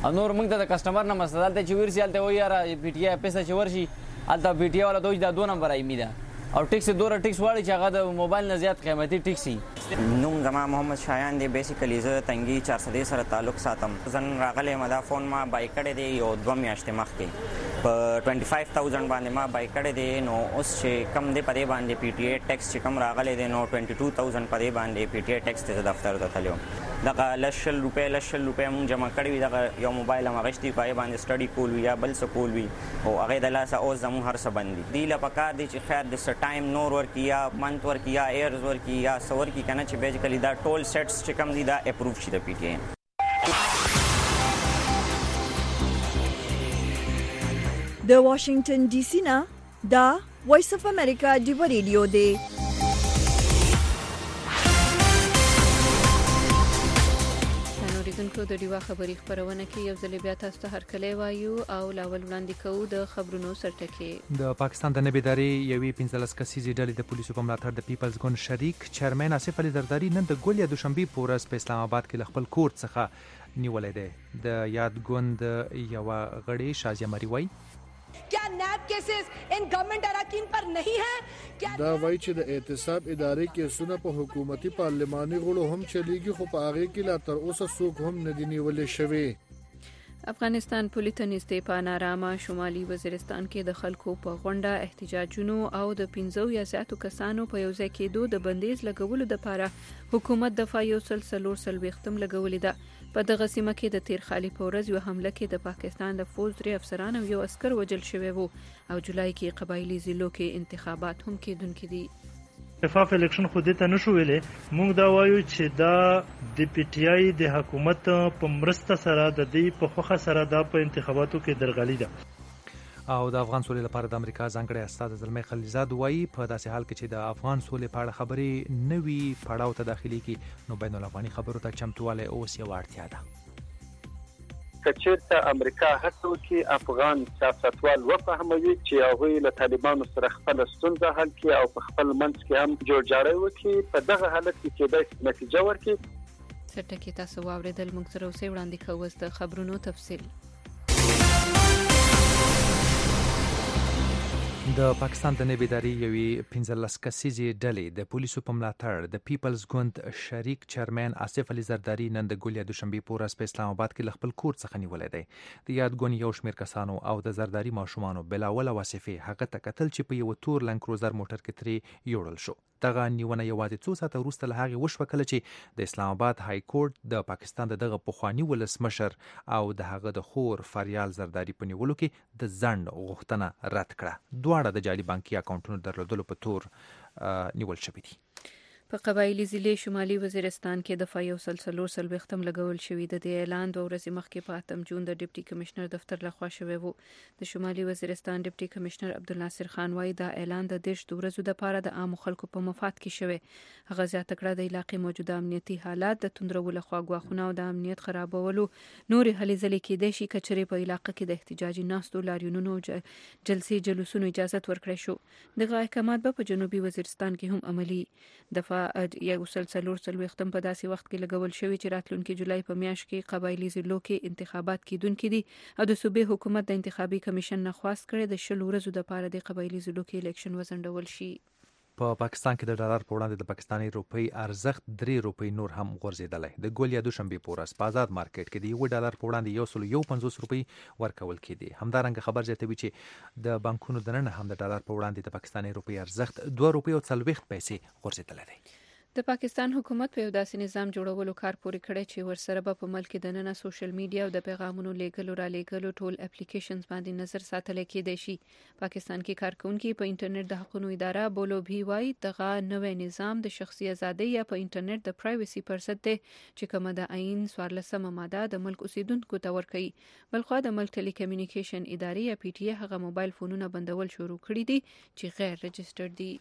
نور موږ ته د کسٹمر نه مسدل ته چې ورسي الته وای یاره پی ټی آی پیسې چې ورشي الته پی ټی آی والا دوی دا دو نمبر ایمی ده او ټیکس دوره ټیکس واړي چې هغه د موبایل نه زیات قیمتي ټیکسي. نوم زما محمد شایان دی. بیسیکلی زه تنګي چار سدې سره تعلق ساتم. زن راغلی ما دا فون ما بای کړی دی یو دوه میاشتې مخکې په پنځه پنځه هزار باندې ما بای کړی دی. نو اوس چې کم دی په دې باندې پی ټی آی ټیکس چې کم راغلی دی نو دوه دوه هزار په دې باندې پی ټی آی ټیکس ته دفتر ته تللی وم. دغه لس روپۍ لس روپۍ مونږ جمع کړی وي. دغه یو موبایل هم اخیستی په هغې باندې سټډي کول وي یا بل څه کول وي او هغې د لاسه اوس زموږ هر څه بند دي. دوی له پکار دی چې خیر د څه ټایم نور ورکړي یا منت ورکړي یا ایرز ورکړي یا څه ورکړي که نه چې بیسیکلي دا ټول سیټس چې کوم دي دا اپروف شي د پی ټي آی. د واشنگټن ډي سي نه دا وایس اف امریکا ډیو ریډیو دی. اوریدونکو د ډیوا خبري خبرونه کې یو ځل بیا تاسو ته هرکلی وایو او لاول وړاندې کوو د خبرونو سرټکي. د پاکستان د نبیداري یوې پنځلس کسیزې ډلې د پولیسو په ملاتړ د پیپلز ګوند شریک چیرمن آصف علي زرداری نن د ګول یا دوشنبه په ورځ په اسلام آباد کې خپل کور څخه نیولې ده. د یاد ګوند یو غړي شازیه مری وای क्या नैब केसेस इन गवर्नमेंट अराकीन पर नहीं है. دا وایي چې د اعتصاب ادارې کیسونه په حکومتي پارلماني غړو هم چلیږي خو په هغې کې لا تر اوسه څوک هم نه دي نیولې شوي. افغانستان پولیټنیستې په نارامه شمالي وزیرستان کې د خلکو په غونډه احتجاجونو او د پنځو یا زیاتو کسانو په یو ځای کېدو د بندیز لګولو لپاره حکومت دفاع یو سل څلور څلوېښتم لګولې ده. په دغه سیمه کې د تیر خالي په ورځ یو حمله کې د پاکستان د فوج درې افسران او یو عسکر وژل شوی وو او جولای کې قبایلی ضلعو کې انتخابات هم کېدونکي دي. شفاف الیکشن خو دې ته نشو ویلې. موږ دا وایو چې دا د پی ټی آی د حکومت په مرسته سره د دې په خوخه سره دا په انتخاباتو کې درغلي ده. او د افغان سولې لپاره د امریکا ځانګړی استاد زلمی خلیلزاد وایي په داسې حال کې چې د افغان سولې په اړه خبرې نوي پړاو ته داخلي کی نو بین الافغاني خبرو ته چمتوالی اوس یو اړتیا ده. کچېرته امریکا هڅه وکړي افغان سیاستوال وفهموي چې هغوی له طالبانو سره خپله ستونزه حل کړي او په خپل منځ کې هم جوړجاړی وکړي. په دغه حالت کې کېدای شي نتیجه ورکړي. سرټکي تاسو واورېدل. موږ سره اوسئ وړاندې کوو اوس د خبرونو تفصیل. د پاکستان د نبیداري یوې پنځلس کسیزې ډلې د پولیسو په ملاتړ د پیپلز ګوند شریک چیرمن آصف علي زرداری نن د ګول یا دوشنبه په ورځ په اسلام آباد کې خپل کور څخه نیولې دی. د یاد ګوند یو شمېر کسانو او د زرداری ماشومانو بلاول واسفه هغه ته قتل چې په یو تور لنګ کروزر موټر کې ترې یوړل شو. دغه نیونه یوازې څو ساعته وروسته له هغې وشوه کله چې د اسلام آباد های کورټ د پاکستان د دغه پخواني ولسمشر او د هغه د خور فریال زرداری په نیولو کې د ځنډ غوښتنه رد کړه. دواړه د جعلي بانکي اکاونټونو درلودلو په تور نیول شوي دي. په قبایلی ضلع شمالي وزیرستان کې د فایو سلسلور سلوختم لګول شوی. د دې اعلان دوه ورځې مخکې په اتم جون د ډیپټي کمشنر دفتر لخوا شوی وو. د شمالي وزیرستان ډیپټي کمشنر عبدالناصر خان وايي دا اعلان د دیش د ورځو لپاره د عام خلکو په مفاد کې شوی. هغه زیاته کړه د علاقې موجوده امنیتي حالات د توندرولو لخوا غواخونه او د امنیت خرابولو نور هلې ځلې کېدای شي کچرې په علاقې کې د احتجاجي ناستو لاریونونو جلسې جلوسونو اجازه ورکړی شو. دغه احکامات به په جنوبي وزیرستان کې هم عملی دفاع یو سل څلور څلوېښتم په داسې وخت کې لګول شوی چې راتلونکي جولای په میاشت کې قبایلی ضلعو کې انتخابات کېدونکي دي او د صوبې حکومت د انتخابي کمیشن نه خواست کړی د شل ورځو لپاره د قبایلی ضلعو کې الیکشن وځنډول شي. په پاکستان کې د ډالر په وړاندې د پاکستاني روپۍ ارزښت درې روپۍ نور هم غورځېدلی. د ګول یا دوشنبه په ورځ په آزاد مارکیټ کې د یو ډالر په وړاندې یو سل یو پنځوس روپۍ ورکول کېدې. همدارنګه خبر زیاتوي چې د بانکونو دننه هم د ډالر په وړاندې د پاکستاني روپۍ ارزښت دوه روپۍ او څلوېښت پیسې غورځېدلی دی. د پاکستان حکومت په یو داسې نظام جوړولو کار پورې کړی چې ورسره به په ملک دننه سوشل میډیا او د پیغامونو لیږلو را لیږلو ټول اپلیکیشنز باندې نظر ساتل کېدای شي. پاکستان کې کارکونکي په انټرنیټ د حقوقو اداره بولو بھی وايي دغه نوې نظام د شخصي ازادۍ یا په انټرنیټ د پرایویسي پرست دی چې کومه د عین څوارلسمه ماده د ملک اوسیدونکو ته ورکوي. بلخوا د ملک ټیلی کمیونیکیشن ادارې یا پی ټی آی هغه موبایل فونونه بندول شروع کړي دي چې غیر رجسټرډ دي.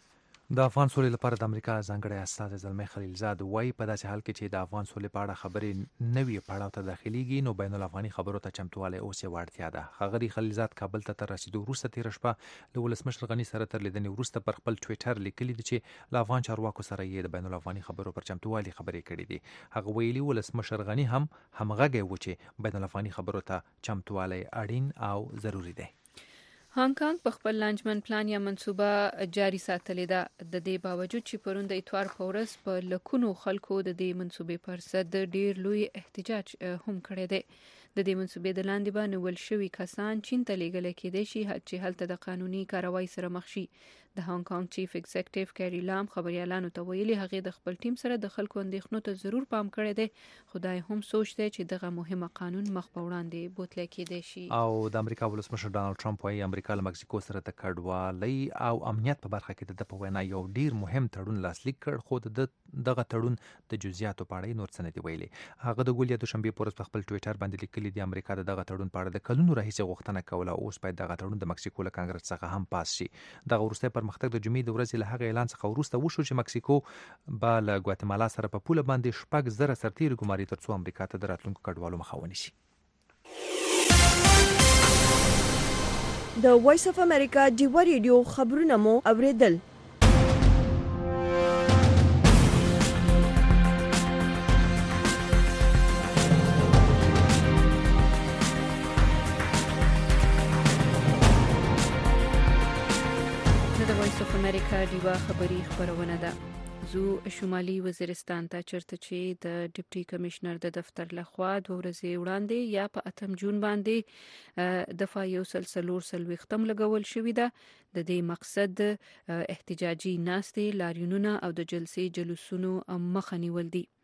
د افغان سولې لپاره د امریکا ځانګړی استازی زلمی خلیلزاد وایي په داسې حال کې چې د افغان سولې په اړه خبرې نوي پړاو ته داخليږي نو بین الافغاني خبرو ته چمتوالی اوس یې وړتیا ده. ښاغلي خلیلزاد کابل ته تر رسیدو وروسته تېره شپه له ولسمشر غني سره تر لیدنې وروسته پر خپل ټویټر لیکلي دي چې له افغان چارواکو سره یې د بین الافغاني خبرو پر چمتووالي خبرې کړې دي. هغه ویلي ولسمشر غني هم همغږی و چې بین الافغاني خبرو ته چمتوالی اړین او ضروری دی. هانګ کانګ په خپل لانجمن پلان یا منصوبه جاری ساتلې ده. د دې باوجود چې پرون د اتوار په ورځ په لکونو خلکو د دې منصوبې پر ضد ډیر لوی احتجاج هم کړی دی. د دې منصوبې د لاندې به نیول شوي کسان چین ته لیږلی کېدای شي چې هلته د قانوني کاروای سره مخ شي. د هانګ کانګ چیف ایگزیکټیو کیری لام خبريالانو ته ویلي هغې د خپل ټیم سره د خلکو اندېښنو ته ضرور پام کړی دی. خدای هم سوچ دی چې دغه مهمه قانون مخ په وړاندې بوتلی کېدای شي. او د امریکا ولسمشر ډانلډ ټرمپ وايي امریکا له مکسیکو سره د کډوالۍ او امنیت په برخه کې د په وینا یو ډیر مهم تړون لاسلیک کړ خو د دغه تړون د جزئیاتو په اړه نور څه نه دی ویلي. هغه د ګولیا دوشنبه په ورځ په خپل ټویټر باندې لیکلي دی امریکا د دغه تړون په اړه د کلونو راهیسې غوښتنه کوله اوس باید دغه تړون د مکسیکو له کانګرس څخه هم پاس شي. دغه وروستی پرمختګ د جمعې د ورځې له هغه اعلان څخه وروسته وشو چې مکسیکو به له ګواتیمالا سره په پوله باندې شپږ زره سرتیري ګماري ترڅو امریکا ته د راتلونکو کډوالو مخه ونیسي. د وایس اف امریکا ډیوا ریډیو خبرونه مو اوریدل. امریکا ډیوا خبری خبرونه ده. زو شمالي وزیرستان ته چرته چې د ډیپټي کمشنر د دفتر لخوا دوه ورځې وړاندې یا په اتم جون باندې دفعه یو سلسلور سلويختم لګول شوې ده. د دې مقصد احتجاجي ناستې لاریونونه او د جلسې جلوسونو مخه نیول دي.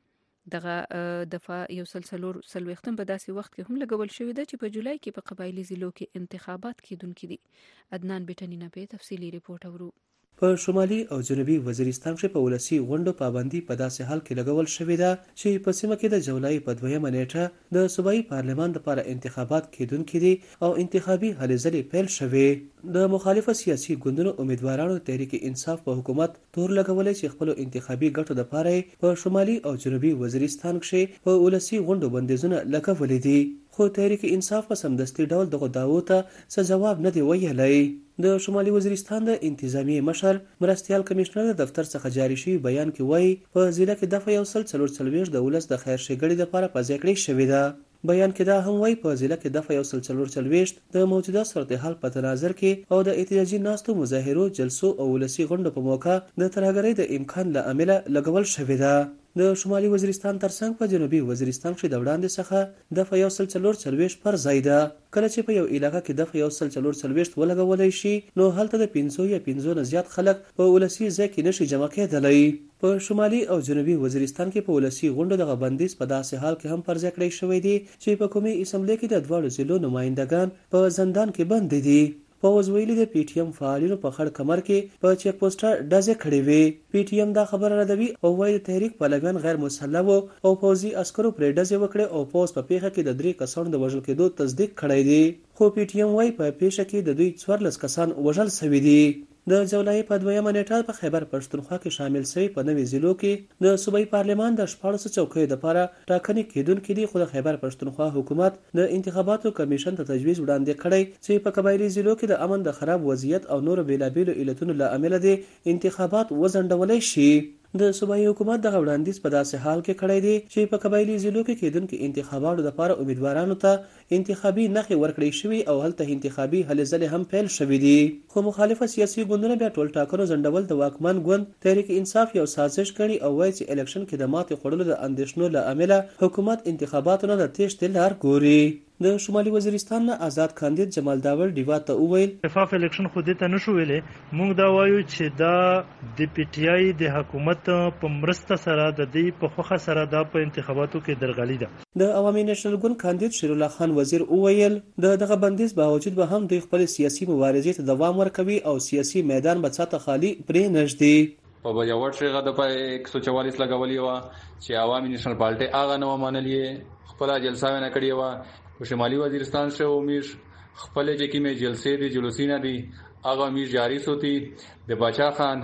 دغه دفعه یو سلسلور سلويختم په داسې وخت کې هم لګول شوې ده چې په جولای کې په قبایلی ضلعو کې انتخابات کېدونکي دي. عدنان بیٹنی نه په تفصیلی ریپورت اورو. په شمالي او جنوبي وزیرستان کې په ولسی غونډو پابندي په داسې حال کې لګول شوې ده چې په سیمه کې د جولای په دویمه نیټه د صوبایي پارلمان لپاره انتخابات کېدونکي دي او انتخابي هلې ځلې پیل شوې. د مخالفه سیاسي ګوندونو امیدوارانو تحریک انصاف په حکومت تور لګولې چې خپل انتخابي ګټو لپاره په شمالي او جنوبي وزیرستان کې په ولسی غونډو بندیزونه لګولې دي. خو تحریک انصاف په سمدستي ډول دغه دعوو ته څه جواب نه دی ویلی. د شمالي وزیرستان د انتظامی مشر مرستیال کمشنر د دفتر څخه جاری شوی بیان کې وایي په ضلع کې دفعه یو سل څلور څلوېښت د ولس د خیر ښېګړې لپاره په ځای کړې شوې ده. بیان کې دا هم وایي په ضلع کې دفعه یو سل څلور څلوېښت د موجوده صورتحال په تناظر کې او د احتجاجي ناستو مظاهرو جلسو او ولسي غونډو په موقع د ترهګرۍ د امکان له امله لګول شوې ده. د شمالي وزیرستان ترڅنګ په جنوبي وزیرستان کې د وړاندې څخه دفعه یو سل څلور څلوېښت پر ځای ده. کله چې په یو علاقه کې دفعه یو سل څلور څلوېښت ولګولی شي نو هلته د پنځو یا پنځو نه زیات خلک په ولسي ځای کې نشي جمع کېدلی. په شمالي او جنوبي وزیرستان کې په ولسي غونډو دغه بندیز په داسې حال کې هم پر ځای کړی شوی دی چې په قومي اسمبلی کې د دواړو ضلعو نمایندګان په زندان کې بند دي. په وزویلي د پی ټی ایم فعالینو په خړ کمر کې په چیک پوسټر ډزې کړې وې. پی ټی ایم دا خبره ردوي او وايي د تحریک پلویان غیر مسلح وو او پوځي عسکرو پرې ډزې وکړې او پوز په پیښه کې د درې کسانو د وژل کېدو تصدیق کړی دی. خو پی ټی ایم وايي په پیښه کې د دوی څوارلس کسان وژل شوي دي. د جولای په دویمه نیټه په خیبر پښتونخوا کې شامل شوی په نوي ضلعو کې د صوبایي پارلمان د شپاړسو چوکیو لپاره ټاکنې کېدونکې دي. خو د خیبر پښتونخوا حکومت د انتخاباتو کمیشن ته تجویز وړاندې کړی چې په قبایلی ضلعو کې د امن د خراب وضعیت او نورو بیلابیلو علتونو له امله د انتخابات وځنډولی شي. د صوبایي حکومت دغه وړاندیز په داسې حال کې کړی دی چې په قبایلی ضلعو کې کېدونکي انتخاباتو لپاره امیدوارانو ته انتخابي نښې ورکړې شوي او هلته انتخابي هلې ځلې هم پیل شوي دي. خو مخالفه سیاسي ګوندونه بیا ټول ټاکنو ځنډول د واکمن ګوند تحریک انصاف یو سازش ګڼي او وایي چې الیکشن کې د ماتې خوړلو د اندېښنو له امله حکومت انتخاباتو نه د تېښتې لار ګوري. د شمالي وزیرستان نه آزاد کاندید جمال داور ډیوا ته وویل شفاف الیکشن خو دې ته نشو ویلې. موږ دا وایو چې دا د پی ټی آی د حکومت په مرسته سره د دې په خوخه سره دا په انتخاباتو کې درغلي ده. د عوامي نېشنل ګوند کاندید شیر الله خان وزیر وویل د دغه بندیز باوجود به هم دوی خپل سیاسي مبارزې ته دوام ورکوي او سیاسي میدان به څاته خالی پرې نږدي. په بجاوټ شغه د پای یک سو چوالیس لګولې و چې عوامي نېشنل پارټي هغه نو منلې خپل جلسه نه کړی و. په شمالي وزیرستان سے امیر خپل چې کې مې جلسې دي جلوسینه دي هغه امیر جاری سوتی د باچا خان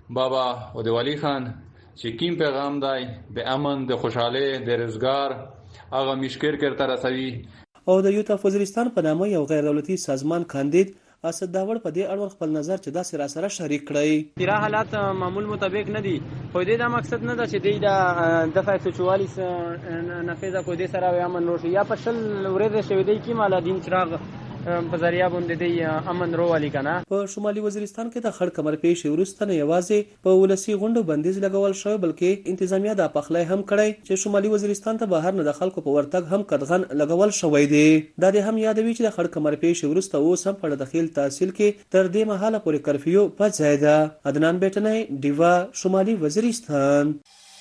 بابا ودوالي خان چې کیم پیغام دی د امن د خوشحالي د روزګار هغه مشکل کرتا رسوي. او د یوت اف وزیرستان په نامه یو غیر دولتي سازمان کاندید اسد داوړ په دې اړه خپل نظر چې دا سره سره شریک کړی. تیرا حالات معمول مطابق نه دي، خو دې دا مقصد نه ده چې د دفعه ایک سو چوالیس نفذ کو دې سره امن روشي یا په شل ورځې شوی دی کې مال دین چراغ په ذریعہ باندې دی امن روالي کنه. په شمالي وزیرستان کې د خړ کمر پیښ ورسته نه یوازې په ولسی غونډو بندیز لګول شو بلکې انتظامیه د پخلای هم کړی چې شمالي وزیرستان ته بهر نه د خلکو په ورتګ هم قدغن لګول شوی دی. دا د هم یادوي چې د خړ کمر پیښ ورسته اوس هم په داخل تحصیل کې تر دې مهاله پورې کرفیو په ځای ده. عدنان بیٹنی دیوا شمالي وزیرستان.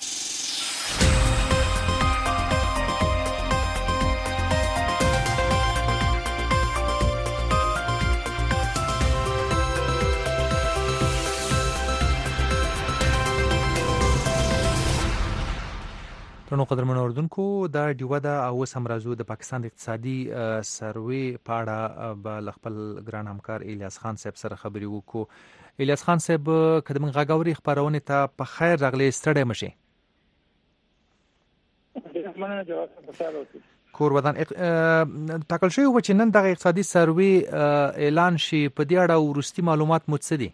نو قدرمن اوردونکو دا ډیوه ده او سم راځو د پاکستان د اقتصادي سروې په اړه به خپل ګران همکار الیاس خان صاحب سره خبرې وکړو. الیاس خان صاحب کدم غاګوري خبرونه ته په خیر راغلي ستړی مشي. کور ودان ټاکل شوی و چې نن د اقتصادي سروې اعلان شي په دې اړه ورستي معلومات متصدي.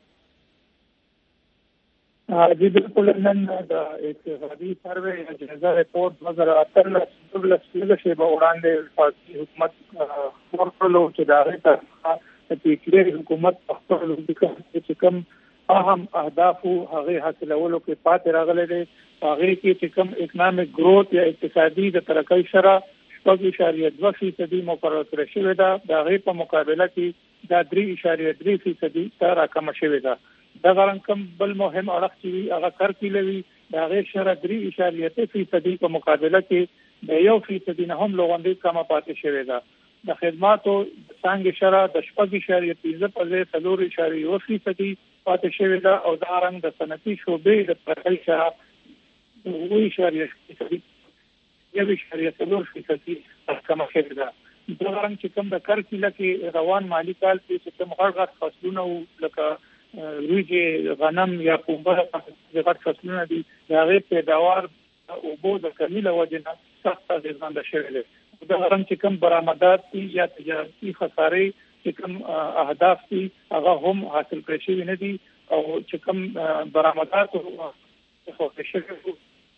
جی بالکل نن د اقتصادي سروې یا جنازه ریپورت دوه زره اتلس دولس لږه به وړاندې فارسي حکومت ورکړلو چې د هغې ته فکري حکومت په خپلو چې کوم اهم اهدافو هغې حاصلولو کې پاتې راغلی دی. هغې کې چې کوم اکنامک ګروت یا اقتصادي د ترقۍ سره شپږ اشاریه دوه فیصدي مقرر کړې شوې ده، د هغې په مقابله کې دا درې اشاریه درې فیصدي ته راکمه شوې ده. دغه رقم بل مهم اړخ چې هغه کرکیلوي د هغې شره درې اشاریه ته فیصدي په مقابله کې د یو فیصدي نه هم لوړندې کمه پاتې شوې ده. د خدماتو څانګې شره د شپږ اشاریه پنځه په ځای څلور اشاریه یو فیصدي پاتې شوې ده او دا رنګ د صنعتي شعبې د ترقۍ شره اووه اشاریه فیصدي یو اشاریه څلور فیصدي کمه شوې ده. دغه رنګ چې کوم د کرکیله کې روان مالي کال کې چې کوم غړ غړ فصلونه لکه روجي غنم یا پنبه د غټ فصلونه دي د هغې پیداوار اوبو د کمي له وجې نه سخته اغېزمنده شوې ده. دغه رنګ چې کوم برآمدات دي یا تجارتي خسارې چې کوم اهداف دي هغه هم حاصل کړی شوي نه دي او چې کوم برآمدات خوښ شوي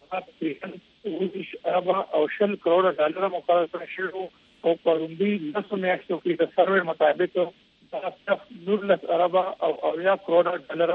اربع او شل کروڑه ډالر مقرر کړی شوي او په لومړي لسو میاشتو کې د سروې مطابق صرف نورلس اربع او اویا کروڑه ډالر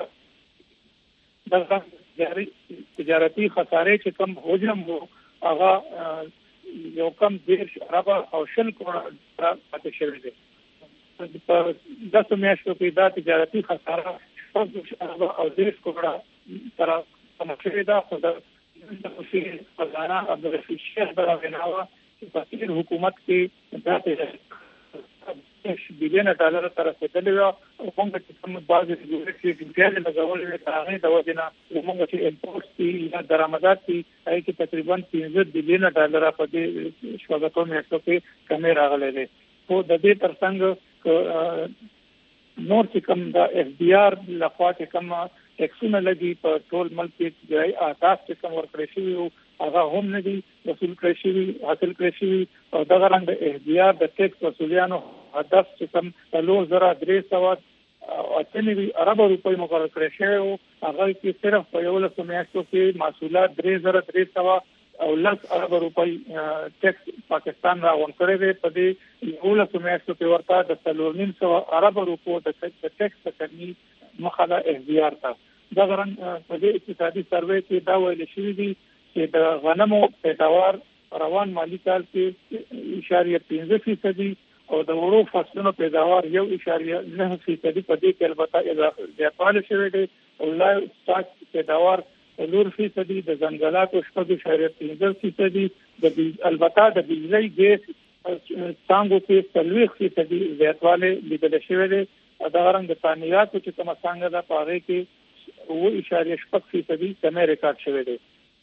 دغه تجارتي خسارې چې کوم حجم وو هغه یو کم دیرش اربع او شل کروڑه پاتې شوی دی. په داسې میاشتو کې دا تجارتي خساره شپږ اربع او دیرش کروڑه تر کمه شوې ده. خو د وزیر خزانه عبدالرشید شیخ دغه ویناوه چې په تېر حکومت کې دا بلین ډالر تر رسیدلې وه او موږ چې کوم بعضې ضرورت چې ډیوټیانې لګولې وې د هغې د وجې نه موږ چې امپورټ دي یا درآمدات دي هغې کې تقریبا پنځه بلینه ډالره په دې شپږ اتو میاشتو کې کمې راغلی دی. خو د دې تر څنګ نور چې کوم د اف بي آر لخوا چې کوم ټیکسونه لګي په ټول ملک کې ځای اهداف چې کوم ورکړی شوي وو هغه هم نه دي وصول کړی شوي حاصل کړی شوي او دغه رنګ د اف بي آر د ټیکس وصولیانو هدف چې کوم څلور زره درې سوه اته نوي اربه روپۍ مقرر کړی شوی وو هغه کې صرف په یولسو میاشتو کې محصولات درې زره درې سوه او لس اربه روپۍ ټیکس پاکستان راغونډ کړی دی. په دې یولسو میاشتو کې ورته د څلور نیم سوه اربه روپو د ټیکس د کمي مخه ده اف بي آر ته. دغه رنګ په دې اقتصادي سروې کې دا ویل شوي دي چې د غنمو پیداوار روان مالي کال کې اشاریه پنځه فیصدي او د وړو فصلونو پیداوار یو اشاریه نه فیصدي په دې کې البته زیاتوالی شوی دی او لایو سټاک پیداوار څلور فیصدي د ځنګلاتو شپږ اشاریه پنځه فیصدي د البته د بجلۍ ګیس څانګو کې څلوېښت فیصدي زیاتوالی لیدل شوی دی. دغه رنګ د صنعتو چې کومه څانګه ده په هغې کې اووه اشاریه شپږ فیصدي کمی ریکارډ شوی دی.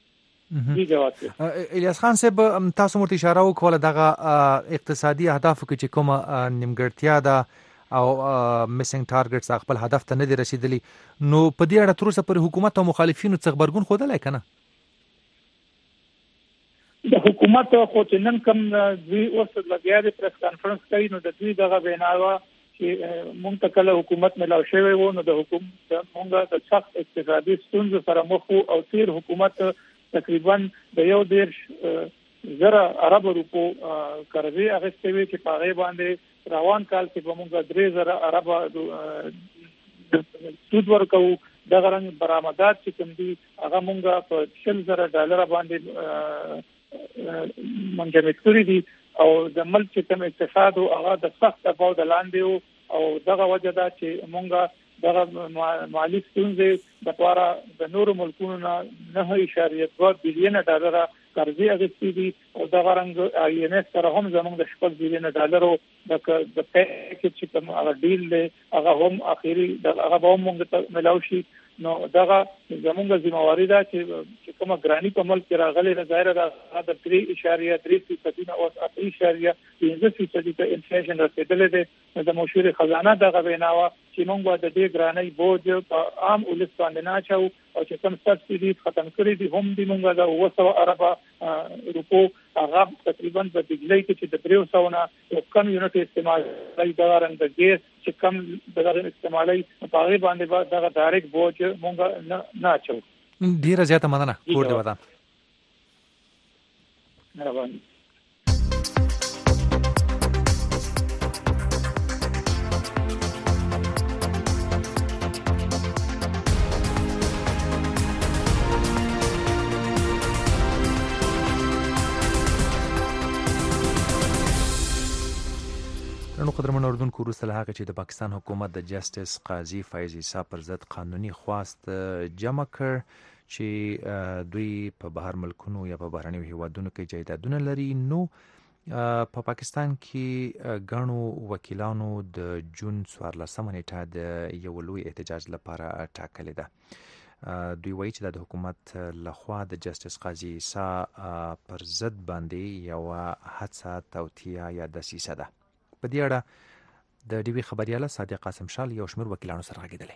الیاس خان صاحب تاسو مرته اشاره وکړه دغه اقتصادي اهدافو کې چې کومه نیمګړتیا ده او میسنګ ټارګټس خپل هدف ته نه دي رسیدلی، نو په دې اړه تر اوسه پورې حکومت او مخالفینو څه خبرګون ښودلی که نه؟ د حکومت خو چې نن کوم دوی اوس لګیا دي پریس کانفرنس کوي، نو د دوی دغه ویناوه چې مونږ ته کله حکومت ملاو شوی وو، نو د حکومت مونږ د سخت اقتصادي ستونزو سره مخ وو او تیر حکومت تقریبا د یو دېرش زره اربو روپو قرضې اخیستې وې چې په هغې باندې روان کال کې به مونږ درې زره اربه سود ورکوو. دغه رنګ برآمدات چې کوم دي هغه مونږ په شل زره ډالره باندې منجمد کړي دي او د ملک چې کوم اقتصاد هغه د سخت دباو د لاندې او دغه وجه ده چې مونږ دغه مالي ستونزې لپاره د نورو ملکونو نه نه اشاریه دوه بلیونه ډالره قرضې اخیستې دي او دغه رنګ آی ایم ایف سره هم زموږ د شپږ بلیونه ډالرو د د پیکیج چې کوم هغه ډیل دی هغه هم اخیری هغه به هم مونږ ته ملاو شي. نو دغه زموږ ذمہواری ده چې کومه ګرانی په ملک کې راغلي نه ظاهره ده د درې اشاریه درې فیصدي نه اوس اته اشاریه پنځه فیصدي ته انفلیشن رسیدلی دی. د مشیر خزانه دغه ویناوه چې موږ د دې ګرانی بوج په عام ولس باندې نه اچوو او چې کوم سبسیډي ختم کړي دي هم دي موږ د اوه سوه اربه روپو هغه تقریبا په بجلی کې چې د دریو سوو نه یو کم یونټ استعمال کوي، دغه رنګ د ګیس چې کم دغه استعمالوي په هغې باندې به دغه ډایرکټ بوج موږ نه اچوو. ډېره زیاته مننه. کور دې ودان. مهرباني. نو قدرمن اردوونکو وروسته له هغه چې د پاکستان حکومت د جسټس قاضي فیض عیسی پر ضد قانوني خواست جمع کړ چې دوی په بهر ملکونو یا په بهرنیو هیوادونو کې جایدادونه لري، نو په پاکستان کې ګڼو وکیلانو د جون څوارلسمه نیټه د یو لوی احتجاج لپاره ټاکلې ده. دوی وایي چې د حکومت لخوا د جسټس قاضي عیسی پر ضد باندې یوه هڅه توطیه یا دسیسه ده. په دې اړه د ډي وي خبرياله صادق قاسم شال یو شمېر وکیلانو سره غږېدلی.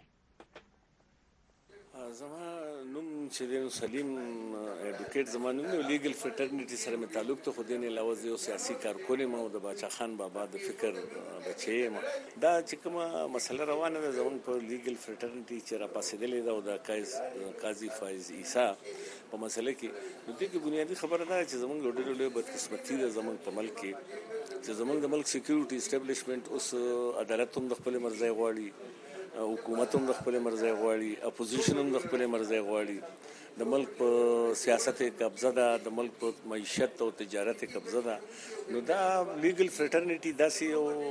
زما نوم چې دی سلیم اډوکیټ، زما نوم دی لیګل فرټرنیټي سره مې تعلق ته، خو دې نه علاوه زه یو سیاسي کارکون یم او د باچا خان بابا د فکر بچی یم. دا چې کومه مسله روانه ده زموږ په لیګل فرټرنیټي چې راپاسېدلې ده او د قاضي فیض عیسی په مسله کې، نو دې کې بنیادي خبره ده چې زموږ یو ډېره لویه بدقسمتي ده زموږ په ملک کې چې زموږ د ملک سکیورټي اسټابلیشمنټ اوس عدالت هم د خپل مرزي غواړي، حکومت هم د خپل مرزي غواړي، اپوزیشن هم د خپل مرزي غواړي، د ملک په سیاست قبضه ده، د ملک په معیشت او تجارت قبضه ده. نو دا لیګل فرټرنیټي داسې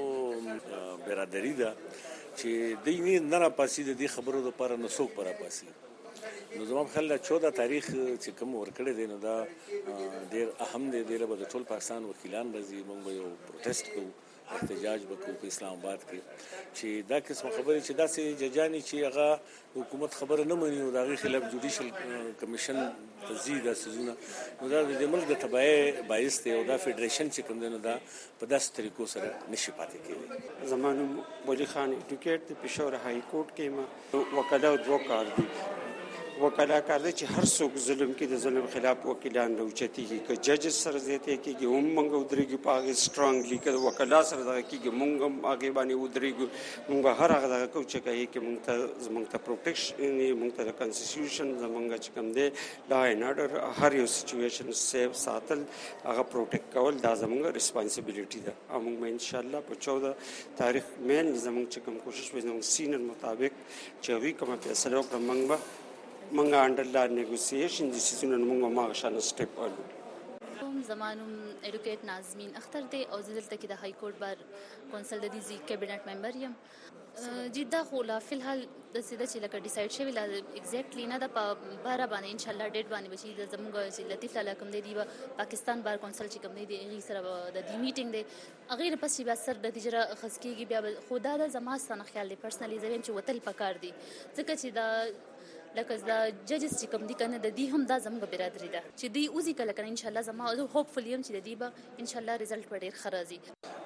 یو برادري ده چې دوی نه راپاسي د دې خبرو لپاره نه څوک په راپاسي. نو زما په خیال دا چوده تاریخ چې کوم ورکړی دی نو دا ډېر اهم دی. دې له به د ټول پاکستان وکیلان راځي، موږ به یو پروټیسټ کوو، احتجاج به کوو په اسلام آباد کې چې دا قسم خبرې چې داسې ججاني چې هغه حکومت خبره نه مني او د هغې خلاف جوډیشل کمیشن ته ځي دا څیزونه، نو دا د ملک د تباهۍ باعث دی او دا فیډریشن چې کوم دی نو دا په داسې طریقو سره نشي پاتې کېدی. زما نوم ولی خان اډوکیټ د پېښور های کورټ کې یم. وکلا دوه کار دي، وکلا کار دی چې هر څوک ظلم کې د ظلم خلاف وکیلان راوچتېږي، که ججز سره زیاتی کېږي هم موږ ودرېږو په هغې سټرانګلي، که د وکلا سره دغه کېږي موږ هم هغې باندې ودرېږو. موږ به هر هغه دغه کوو چې هغې کې موږ ته زموږ ته پروټیکشن یې موږ ته د کنسټیټیوشن زموږ چې کوم دی لا اینډ اډر هر یو سچویشن سیف ساتل هغه پروټیکټ کول دا زموږ ریسپانسبیلیټي ده. او موږ به انشاءالله په چوده تاریخ مین زموږ چې کوم کوشش وي زموږ سینر مطابق چې هغوی کومه فیصله وکړه موږ به منګه انډر لا نیګوسیشن د سیسونو موږ ما غشانه سټیپ والو. زما نوم اډوکیټ نازمین اختر دی او زه دلته کې د های کورټ بار کونسل د دې کابینټ ممبر یم. جدا خو لا فی الحال د سیده چې لکه ډیسایډ شوی لا ایگزیکټلی نه د په بار باندې ان شاء الله ډیټ باندې بچي د زموږ چې لطیف لاله کوم دی پاکستان بار کونسل چې کوم دی هغه سره د دې میټینګ دی غیر پس بیا سر د تجربه خسکیږي بیا خدا د زما ستنه خیال دی پرسنلی زویم چې وتل پکار دی ځکه چې دا لکه دا ججز چې کوم دي کنه د دې هم دا زموږ برادری ده چې دی اوزي کله کنه ان شاء الله زما هوپفلی هم چې د دې به ان شاء الله ریزلټ ډیر ښه راځي.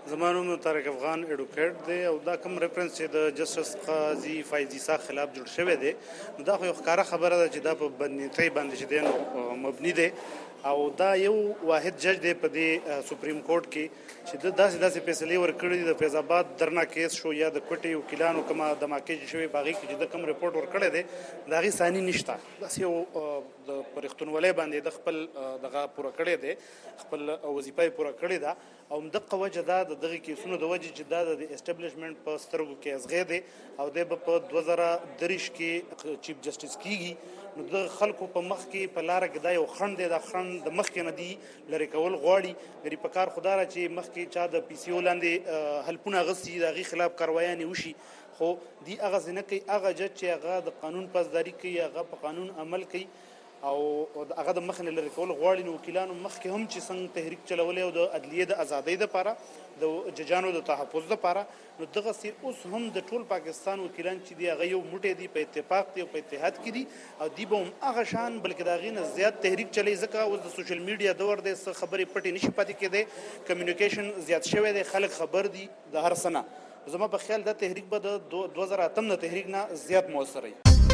زمانو طارق افغان ایډوکیټ دی او دا کوم ریفرنس چې د جسټس قاضي فایز عیسی خلاف جوړ شوی دی نو دا خو یو ښکاره خبره ده چې دا په بدنیتۍ باندې چې دی نو مبني دی او دا یو واحد جج دی په دې سپریم کورټ کې چې د داسې داسې فیصلې ورکړي دي. د فیض آباد درنا کیس شو یا د کوټې وکیلانو کومه دماکې شوې باغې کې چې د کوم رپورټ ورکړی دی د هغې ثاني نشته. داسې یو د په رښتونولۍ باندې د خپل دغه پوره کړی دی، خپل وظیفه یې پوره کړې ده او همدغه وجه دا د دغې کیسونو د وجې چې دا د اسټبلیشمنټ په سترګو کې ازغی دی او دی به په دوه زره دېرش کې چیف جسټس کیږي. نو د خلکو په مخ کې په لاره کې دا یو خنډ دی، دا خنډ د مخکې نه دی لرې کول غواړي. لري په کار خو دا ده چې مخکې چا د پی سی او لاندې حلفونه اخیستي د هغې خلاف کاروایانې وشي، خو دی هغسې نه کوي. هغه جج چې هغه د قانون پاسداري کوي، هغه په قانون عمل کوي او هغه د مخ نه لرې کول غواړي. نو وکیلانو مخکې هم چې څنګه تحریک چلولی او د عدلیې د ازادۍ دپاره د ججانو د تحفظ دپاره، نو دغسې اوس هم د ټول پاکستان وکیلان چې دي هغه یو موټی دي، په اتفاق دي او په اتحاد کې دي او دی به هم هغه شان بلکې د هغې نه زیات تحریک چلی. ځکه اوس د سوشل میډیا دور دی، څه خبرې پټې نشي پاتې کېدی، کمیونیکیشن زیات شوی دی، خلک خبر دي د هر څه نه. زما په خیال دا تحریک به د دوه زره اتم نه تحریک نه زیات مؤثر وي.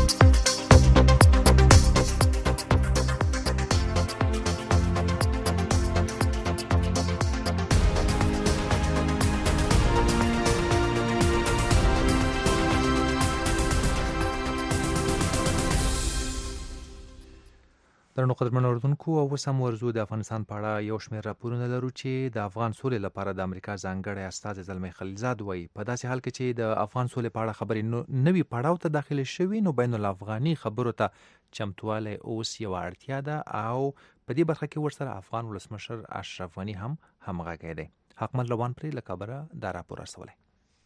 درنو قدرمنو اردوونکو، او اوس هم ورځو د افغانستان په اړه یو شمېر راپورونه لرو چې د افغان سولې لپاره د امریکا ځانګړی استازی زلمی خلیلزاد وایي په داسې حال کې چې د افغان سولې په اړه خبرې نوي پړاو ته داخلي شوي، نو بین الافغاني خبرو ته چمتوالی اوس یوه اړتیا ده او په دې برخه کې ورسره افغان ولسمشر اشرف غني هم همغږی دی. حکمت لوان پرې له کابله دا راپور رسولی.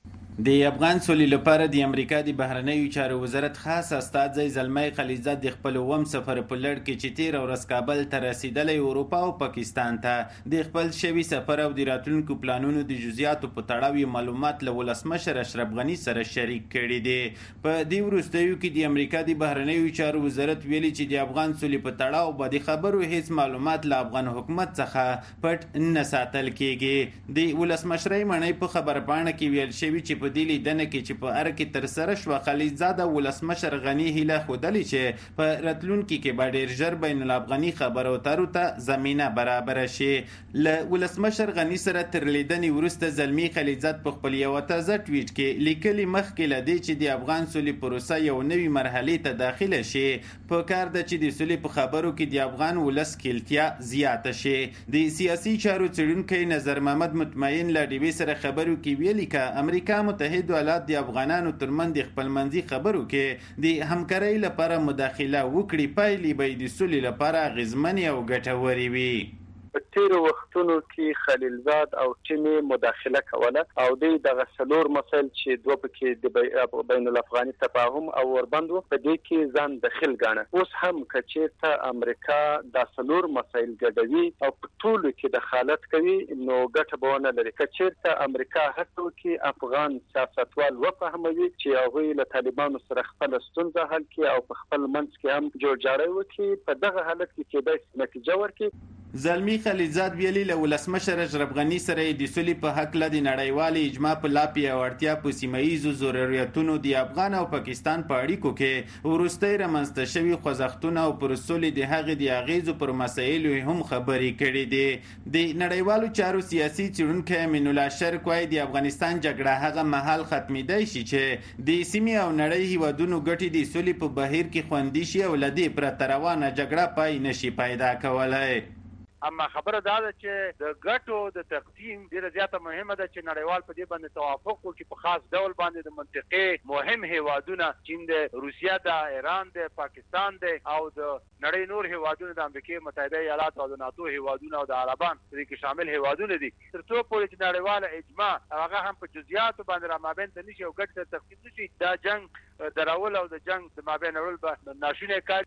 د افغان سولې لپاره د امریکا د بهرنیو چارو وزارت خاص استازی زلمی خلیلزاد د خپل اووم سفر په لړ کې چې تېره ورځ کابل ته رسېدلی اروپا او پاکستان ته د خپل شوي سفر او د راتلونکو پلانونو د جزئیاتو په تړاو یې معلومات له ولسمشر اشرف غني سره شریک کړي دي. په دې وروستیو کې د امریکا د بهرنیو چارو وزارت ویلي چې د افغان سولې په تړاو به د خبرو هیڅ معلومات له افغان حکومت څخه پټ نه ساتل کېږي. د ولسمشرۍ مڼۍ په خبرپاڼه کې ویل شوي چې په دې لیدنه کې چې په اره کې ترسره شوه خلیلزاد او ولسمشر غني هیله ښودلې چې په راتلونکي کې به ډېر ژر بین الافغاني خبرو اترو ته زمینه برابره شي. له ولسمشر غني سره تر لیدنې وروسته زلمی خلیلزاد په خپل یوه تازه ټویټ کې لیکلي مخکې له دې چې د افغان سولې پروسه یو نوي مرحلې ته داخله شي، په کار ده چې د سولې په خبرو کې د افغان ولس ښکیلتیا زیاته شي. د سیاسي چارو څېړونکی نظر محمد مطمئن له ډیوې سره خبرو کې ویلي که امریکا متحد ایالات د افغانانو ترمنځ د خپلمنځي خبرو کې د همکارۍ لپاره مداخله وکړي، پایلې به یې د سولې لپاره اغېزمنې او ګټورې وي. په تیرو وختونو کې خلیلزاد او ټیمې مداخله کوله او دوی دغه څلور مسایل چې دوه پکې د بین الافغاني تفاهم او وربند وو په دې کې ځان دخیل ګاڼه. اوس هم که چېرته امریکا دا څلور مسایل ګډوي او په ټولو کې دخالت کوي نو ګټه به ونه لري. که چېرته امریکا هڅه وکړي افغان سیاستوال وفهموي چې هغوی له طالبانو سره خپله ستونزه حل کړي او په خپل منځ کې هم جوړجاړی وکړي، په دغه حالت کې کېدای شي نتیجه ورکړي. زلمی خلیلزاد ویلي له ولسمشر اشرف غني سره د سولې په هکله د نړیوالې اجماع په لا پیاوړتیا په سیمه ییزو ضرورتونو د افغان او پاکستان په اړیکو کې وروستی رامنځته شوي خوځښتونه او پر سولې د هغې د اغیزو پر مسایلو هم خبرې کړي دي. د نړیوالو چارو سیاسي څېړونکی امین الله شرک وایي د افغانستان جګړه هغه مهال ختمېدی شي چې د سیمې او نړۍ هیوادونو ګټې د سولې په بهیر کې خوندي شي او له دې پرته روانه جګړه پای نشي پیدا کولی. اما خبره دا ده چې د ګټو د تقسیم ډیره زیاته مهمه ده چې نړیوال په دې باندې توافق وکړي په خاص ډول باندې د منطقې مهم هیوادونه چین دی، روسیه ده، ایران دی، پاکستان دی او د نړۍ نور هیوادونه د امریکا متحده ایالات او د ناتو هیوادونه او د عربان دې کې شامل هیوادونه دي. تر څو پورې چې نړیواله اجماع هغه هم په جزئیاتو باندې را مابین ته نشي او ګټې ته تقسیم نشي، دا جنګ درول او د جنګ د مابین اړول به ناشونی کار.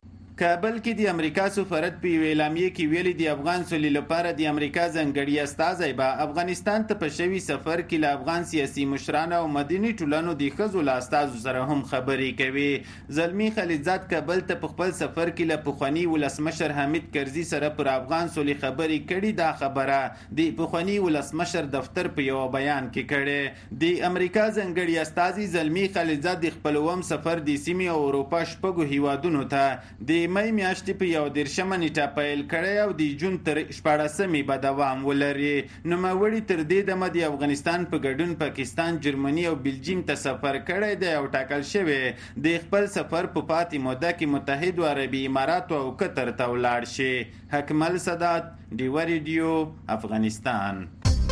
کابل کې د امریکا سفارت په یوه اعلامیه کې ویلي د افغان سولې لپاره د امریکا ځانګړي استازی به افغانستان ته په شوي سفر کې له افغان سیاسي مشرانو او مدني ټولنو د ښځو له استازو سره هم خبرې کوي. زلمی خلیلزاد کابل ته په خپل سفر کې له پخواني ولسمشر حمید کرزي سره پر افغان سولې خبرې کړي. دا خبره د پخواني ولسمشر دفتر په یو بیان کې کړي. د امریکا ځانګړي استازي زلمی خلیلزاد د خپل اووم سفر د سیمې او اروپا شپږو هیوادونو ته د مې میاشتې په یو دېرشمه نیټه پیل کړی او د جون تر شپاړسمې به دوام ولري. نوموړي تر دې دمه د افغانستان په ګډون پاکستان، جرمني او بلجیم ته سفر کړی دی او ټاکل شوی د خپل سفر په پاتې موده کې متحدو عربي اماراتو او قطر ته ولاړ شي. حکمل سادات، ډیوه ریډیو، افغانستان.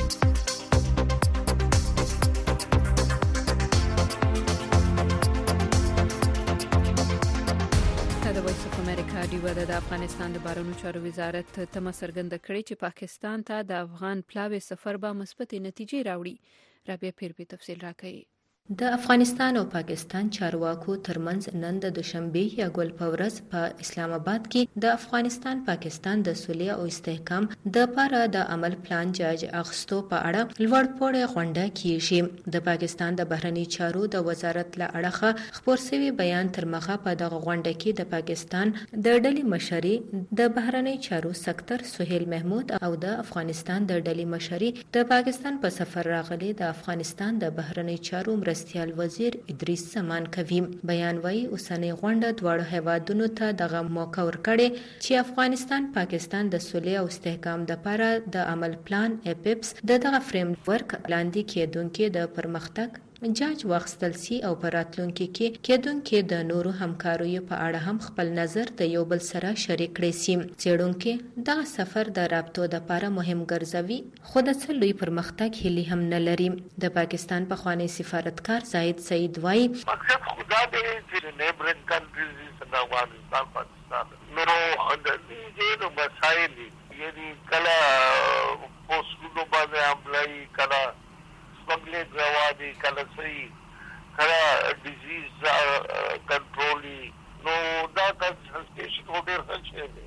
ډیوه د افغانستان د بهرنیو چارو وزارت تمه څرګنده کړې چې پاکستان ته د افغان پلاوي سفر به مثبتې نتیجې راوړي. رابعه پیربي تفصیل راکوي. د افغانستان او پاکستان چارواکو ترمنځ نن د دوشنبه یا ګل په ورځ په اسلام آباد کې د افغانستان پاکستان د صلح او استحکام د لپاره د عمل پلان جاج اغستو په اړه لوړ پوړی غونډه کیږي. د پاکستان د بهرنی چارو د وزارت له اړخه خپور شوی بیان تر مخه په دغه غونډه کې د پاکستان د ډلې مشري د بهرنی چارو سکتر سهیل محمود او د افغانستان د ډلې مشري د پاکستان په سفر راغلي د افغانستان د بهرنی چارو مرستیال وزیر ادریس زمان کوي. بیان وايي اوسنۍ غونډه دواړو هیوادونو ته دغه موقع ورکړي چې افغانستان پاکستان د صلح او استحکام لپاره د عمل پلان اپیپس د دغه فریم ورک لاندې کېدونکو د پرمختګ جاج واخستل سي او په راتلونکي کې کېدونکو د نورو همکاریو په اړه هم خپل نظر د یو بل سره شریک کړي سي. څېړونکو دغه سفر د رابطو لپاره مهم ګرځوي خو د څه لوی پرمختګ هیلې هم نه لري. د پاکستان پخوانی سفارتکار زاهد سعید وایي مقصد خدا دې چې نیبرنګ کنټریز د افغانستان پاکستان نو د دې نو مسایل یعنی کله پوسټونو باندې عملای کله سمګلې غواړي کله صحیح کله ډیزیز کنټرولي نو دا کنسلټیشن وړر څه دی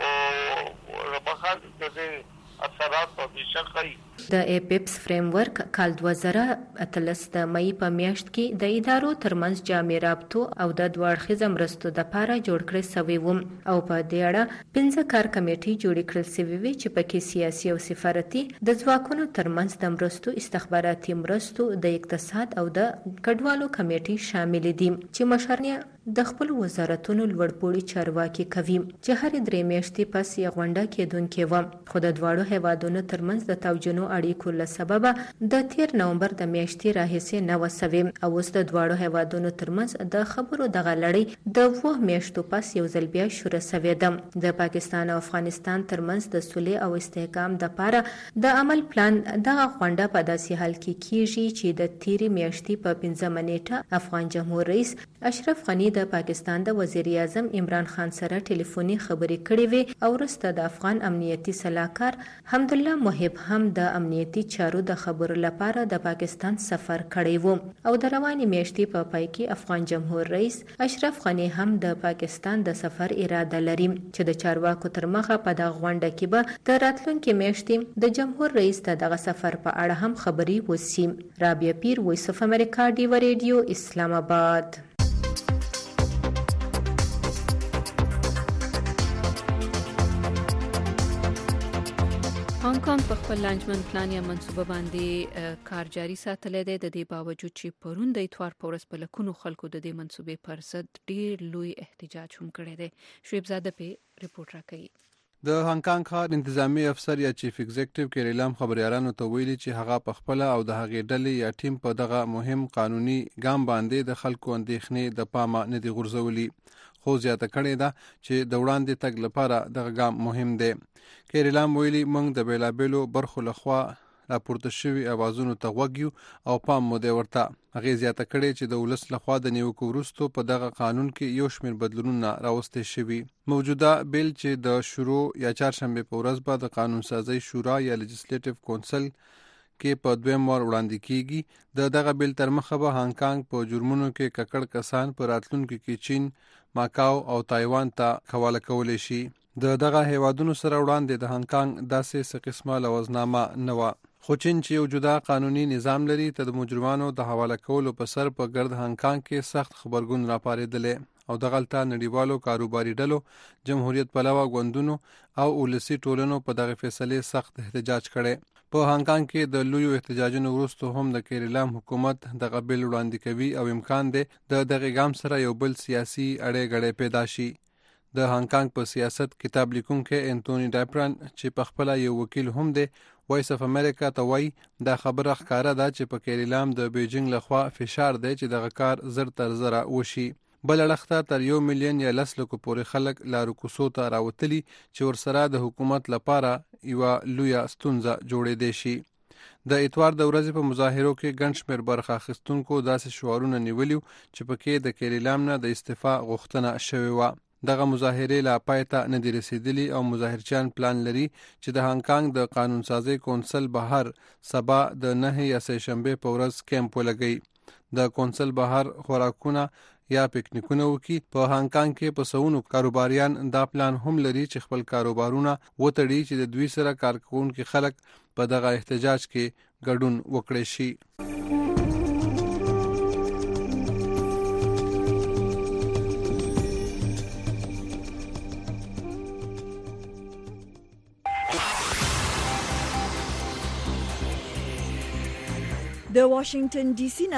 او مخالف دې اثرات او شخړې د ایپیپس فریم ورک کال دوه زره اتلس د مې په میاشت کې د ادارو ترمنځ جامع رابطو او د دوه اړخیزه مرستو لپاره جوړ کړی شوی و او په دې اړه پنځه کار کمیټې جوړ کړل شوی وي چې پکې سیاسي او سفارتي د ځواکونو ترمنځ د مرستو، استخباراتي مرستو، د اقتصاد او د کډوالو کمیټې شامل دي چې مشرنه د خپل وزارتونو لوړپوړي چارواکي کوي چې هر درې میاشتې پس یې غونډه کېدونکې و. خو د دواړو هیوادونو ترمنځ د توجنو اړیکو له سببه د تیر نومبر د میاشتې راهیسې نه وسوي او اوس د دواړو هیوادونو ترمنځ د خبرو دغه لړۍ د اووه میاشتو پس یو ځل بیا شروع شوې ده. د پاکستان او افغانستان ترمنځ د صلح او استحکام لپاره د عمل پلان دغه غونډه په داسې حال کې کیږي چې د تیرې میاشتې په پنځمه نیټه افغان جمهور رئیس اشرف غنی د پاکستان د وزیر اعظم عمران خان سره ټلیفوني خبرې کړې وې او وروسته د افغان امنیتي سلاکار حمدالله محب هم د امنیتي چارو د خبرو لپاره د پاکستان سفر کړی و او د روانې میاشتې په پای کې افغان جمهور رئیس اشرف غنی هم د پاکستان د سفر اراده لري چې د چارواکو تر مخه په دغه غونډه کې به د راتلونکي میاشتې د جمهور رئیس ته دغه سفر په اړه هم خبرې وشي. رابعه پیر، وایس اف امریکا، ډیوه ریډیو، اسلام آباد. هانګ کانګ په خپل لانجمن پلان یا منصوبه باندې کار جاري ساتلی دی. د دې باوجود چې پرون د اتوار په ورځ په لکونو خلکو د دې منصوبې پر ضد ډیر لوی احتجاج هم کړی دی. شعیب زاده په ریپورت راکوي. د هانګ کانګ ښار انتظامی افسر یا چیف ایگزیکټیو کیریلام خبريالانو ته ویلي چې هغه په خپل او د هغې ډلې یا ټیم په دغه مهم قانوني ګام باندې د خلکو اندېښنې د پامه نه دی غورځولي، خو زیاته کړې ده چې د وړاندې تګ لپاره دغه ګام مهم دی. کیریلام ویلي موږ د بیلابیلو برخو لخوا راپورته شوي اوازونو ته غوږ یو او پام مو دی ورته. هغې زیاته کړې چې د ولس لخوا د نیوکو وروستو په دغه قانون کې یو شمېر بدلونونه راوستي شوي. موجوده بیل چې د شروع یا چهارشنبې په ورځ به د قانون سازۍ شورا یا لیجسلیټیو کونسل کې په دویم وار وړاندې کیږي. د دغه بیل تر مخه به هانګ کانګ په جرمونو کې ککړ کسان په راتلونکو کې چین، ماکاو او تایوان ته حواله کولی شي. د دغه هیوادونو سره وړاندې د هانګ کانګ داسې څه قسمه لوظنامه نه وه. خو چین چې یو جدا قانوني نظام لري ته د مجرمانو د حواله کولو په سر په ګرد هانګ کانګ کې سخت خبرګون راپارېدلی او دغلته نړیوالو کاروباري ډلو، جمهوریت پلوه ګوندونو او ولسي ټولنو په دغه فیصلې سخت احتجاج کړی. په هانګ کانګ کې د لویو احتجاجونو وروسته هم د کیریلام حکومت دغه بیل وړاندې کوي او امکان دی د دغه ګام سره یو بل سیاسي اړې غړې پیدا شي. د هانګ کانګ په سیاست کتاب لیکونکی انټونی ډایپران چې په خپل یو وکیل هم دی، وایس اف امریکا ته وایي دا خبره ښکاره ده چې په کیریلام د بیجینګ لخوا فشار دی چې دغه کار زر تر زره وشي. بل اړخته تر یو میلیون یا لس لکو پورې خلک لارو کوڅو ته راوتلي چې ورسره د حکومت لپاره یوه لویه ستونزه جوړېدی شي. د اتوار د ورځې په مظاهرو کې ګڼ شمېر برخه اخیستونکو داسې شعارونه نیولي چې پکې د کیریلام نه د استعفا غوښتنه شوې وه. دغه مظاهرې لا پای ته نه دي رسیدلي او مظاهرچیان پلان لري چې د هانګ کانګ د قانون سازۍ کونسل بهر سبا د نهه یا سه شنبې په ورځ کیمپ ولګوي. د کونسل بهر خوراکونه یا پکنیکونه وکړي. په هانګ کانګ کې په سوونو کاروباریان دا پلان هم لري چې خپل کاروبارونه وتړي چې د دوی سره کار کوونکي خلک په دغه احتجاج کې ګډون وکړي شي. د واشنگټن ډي سي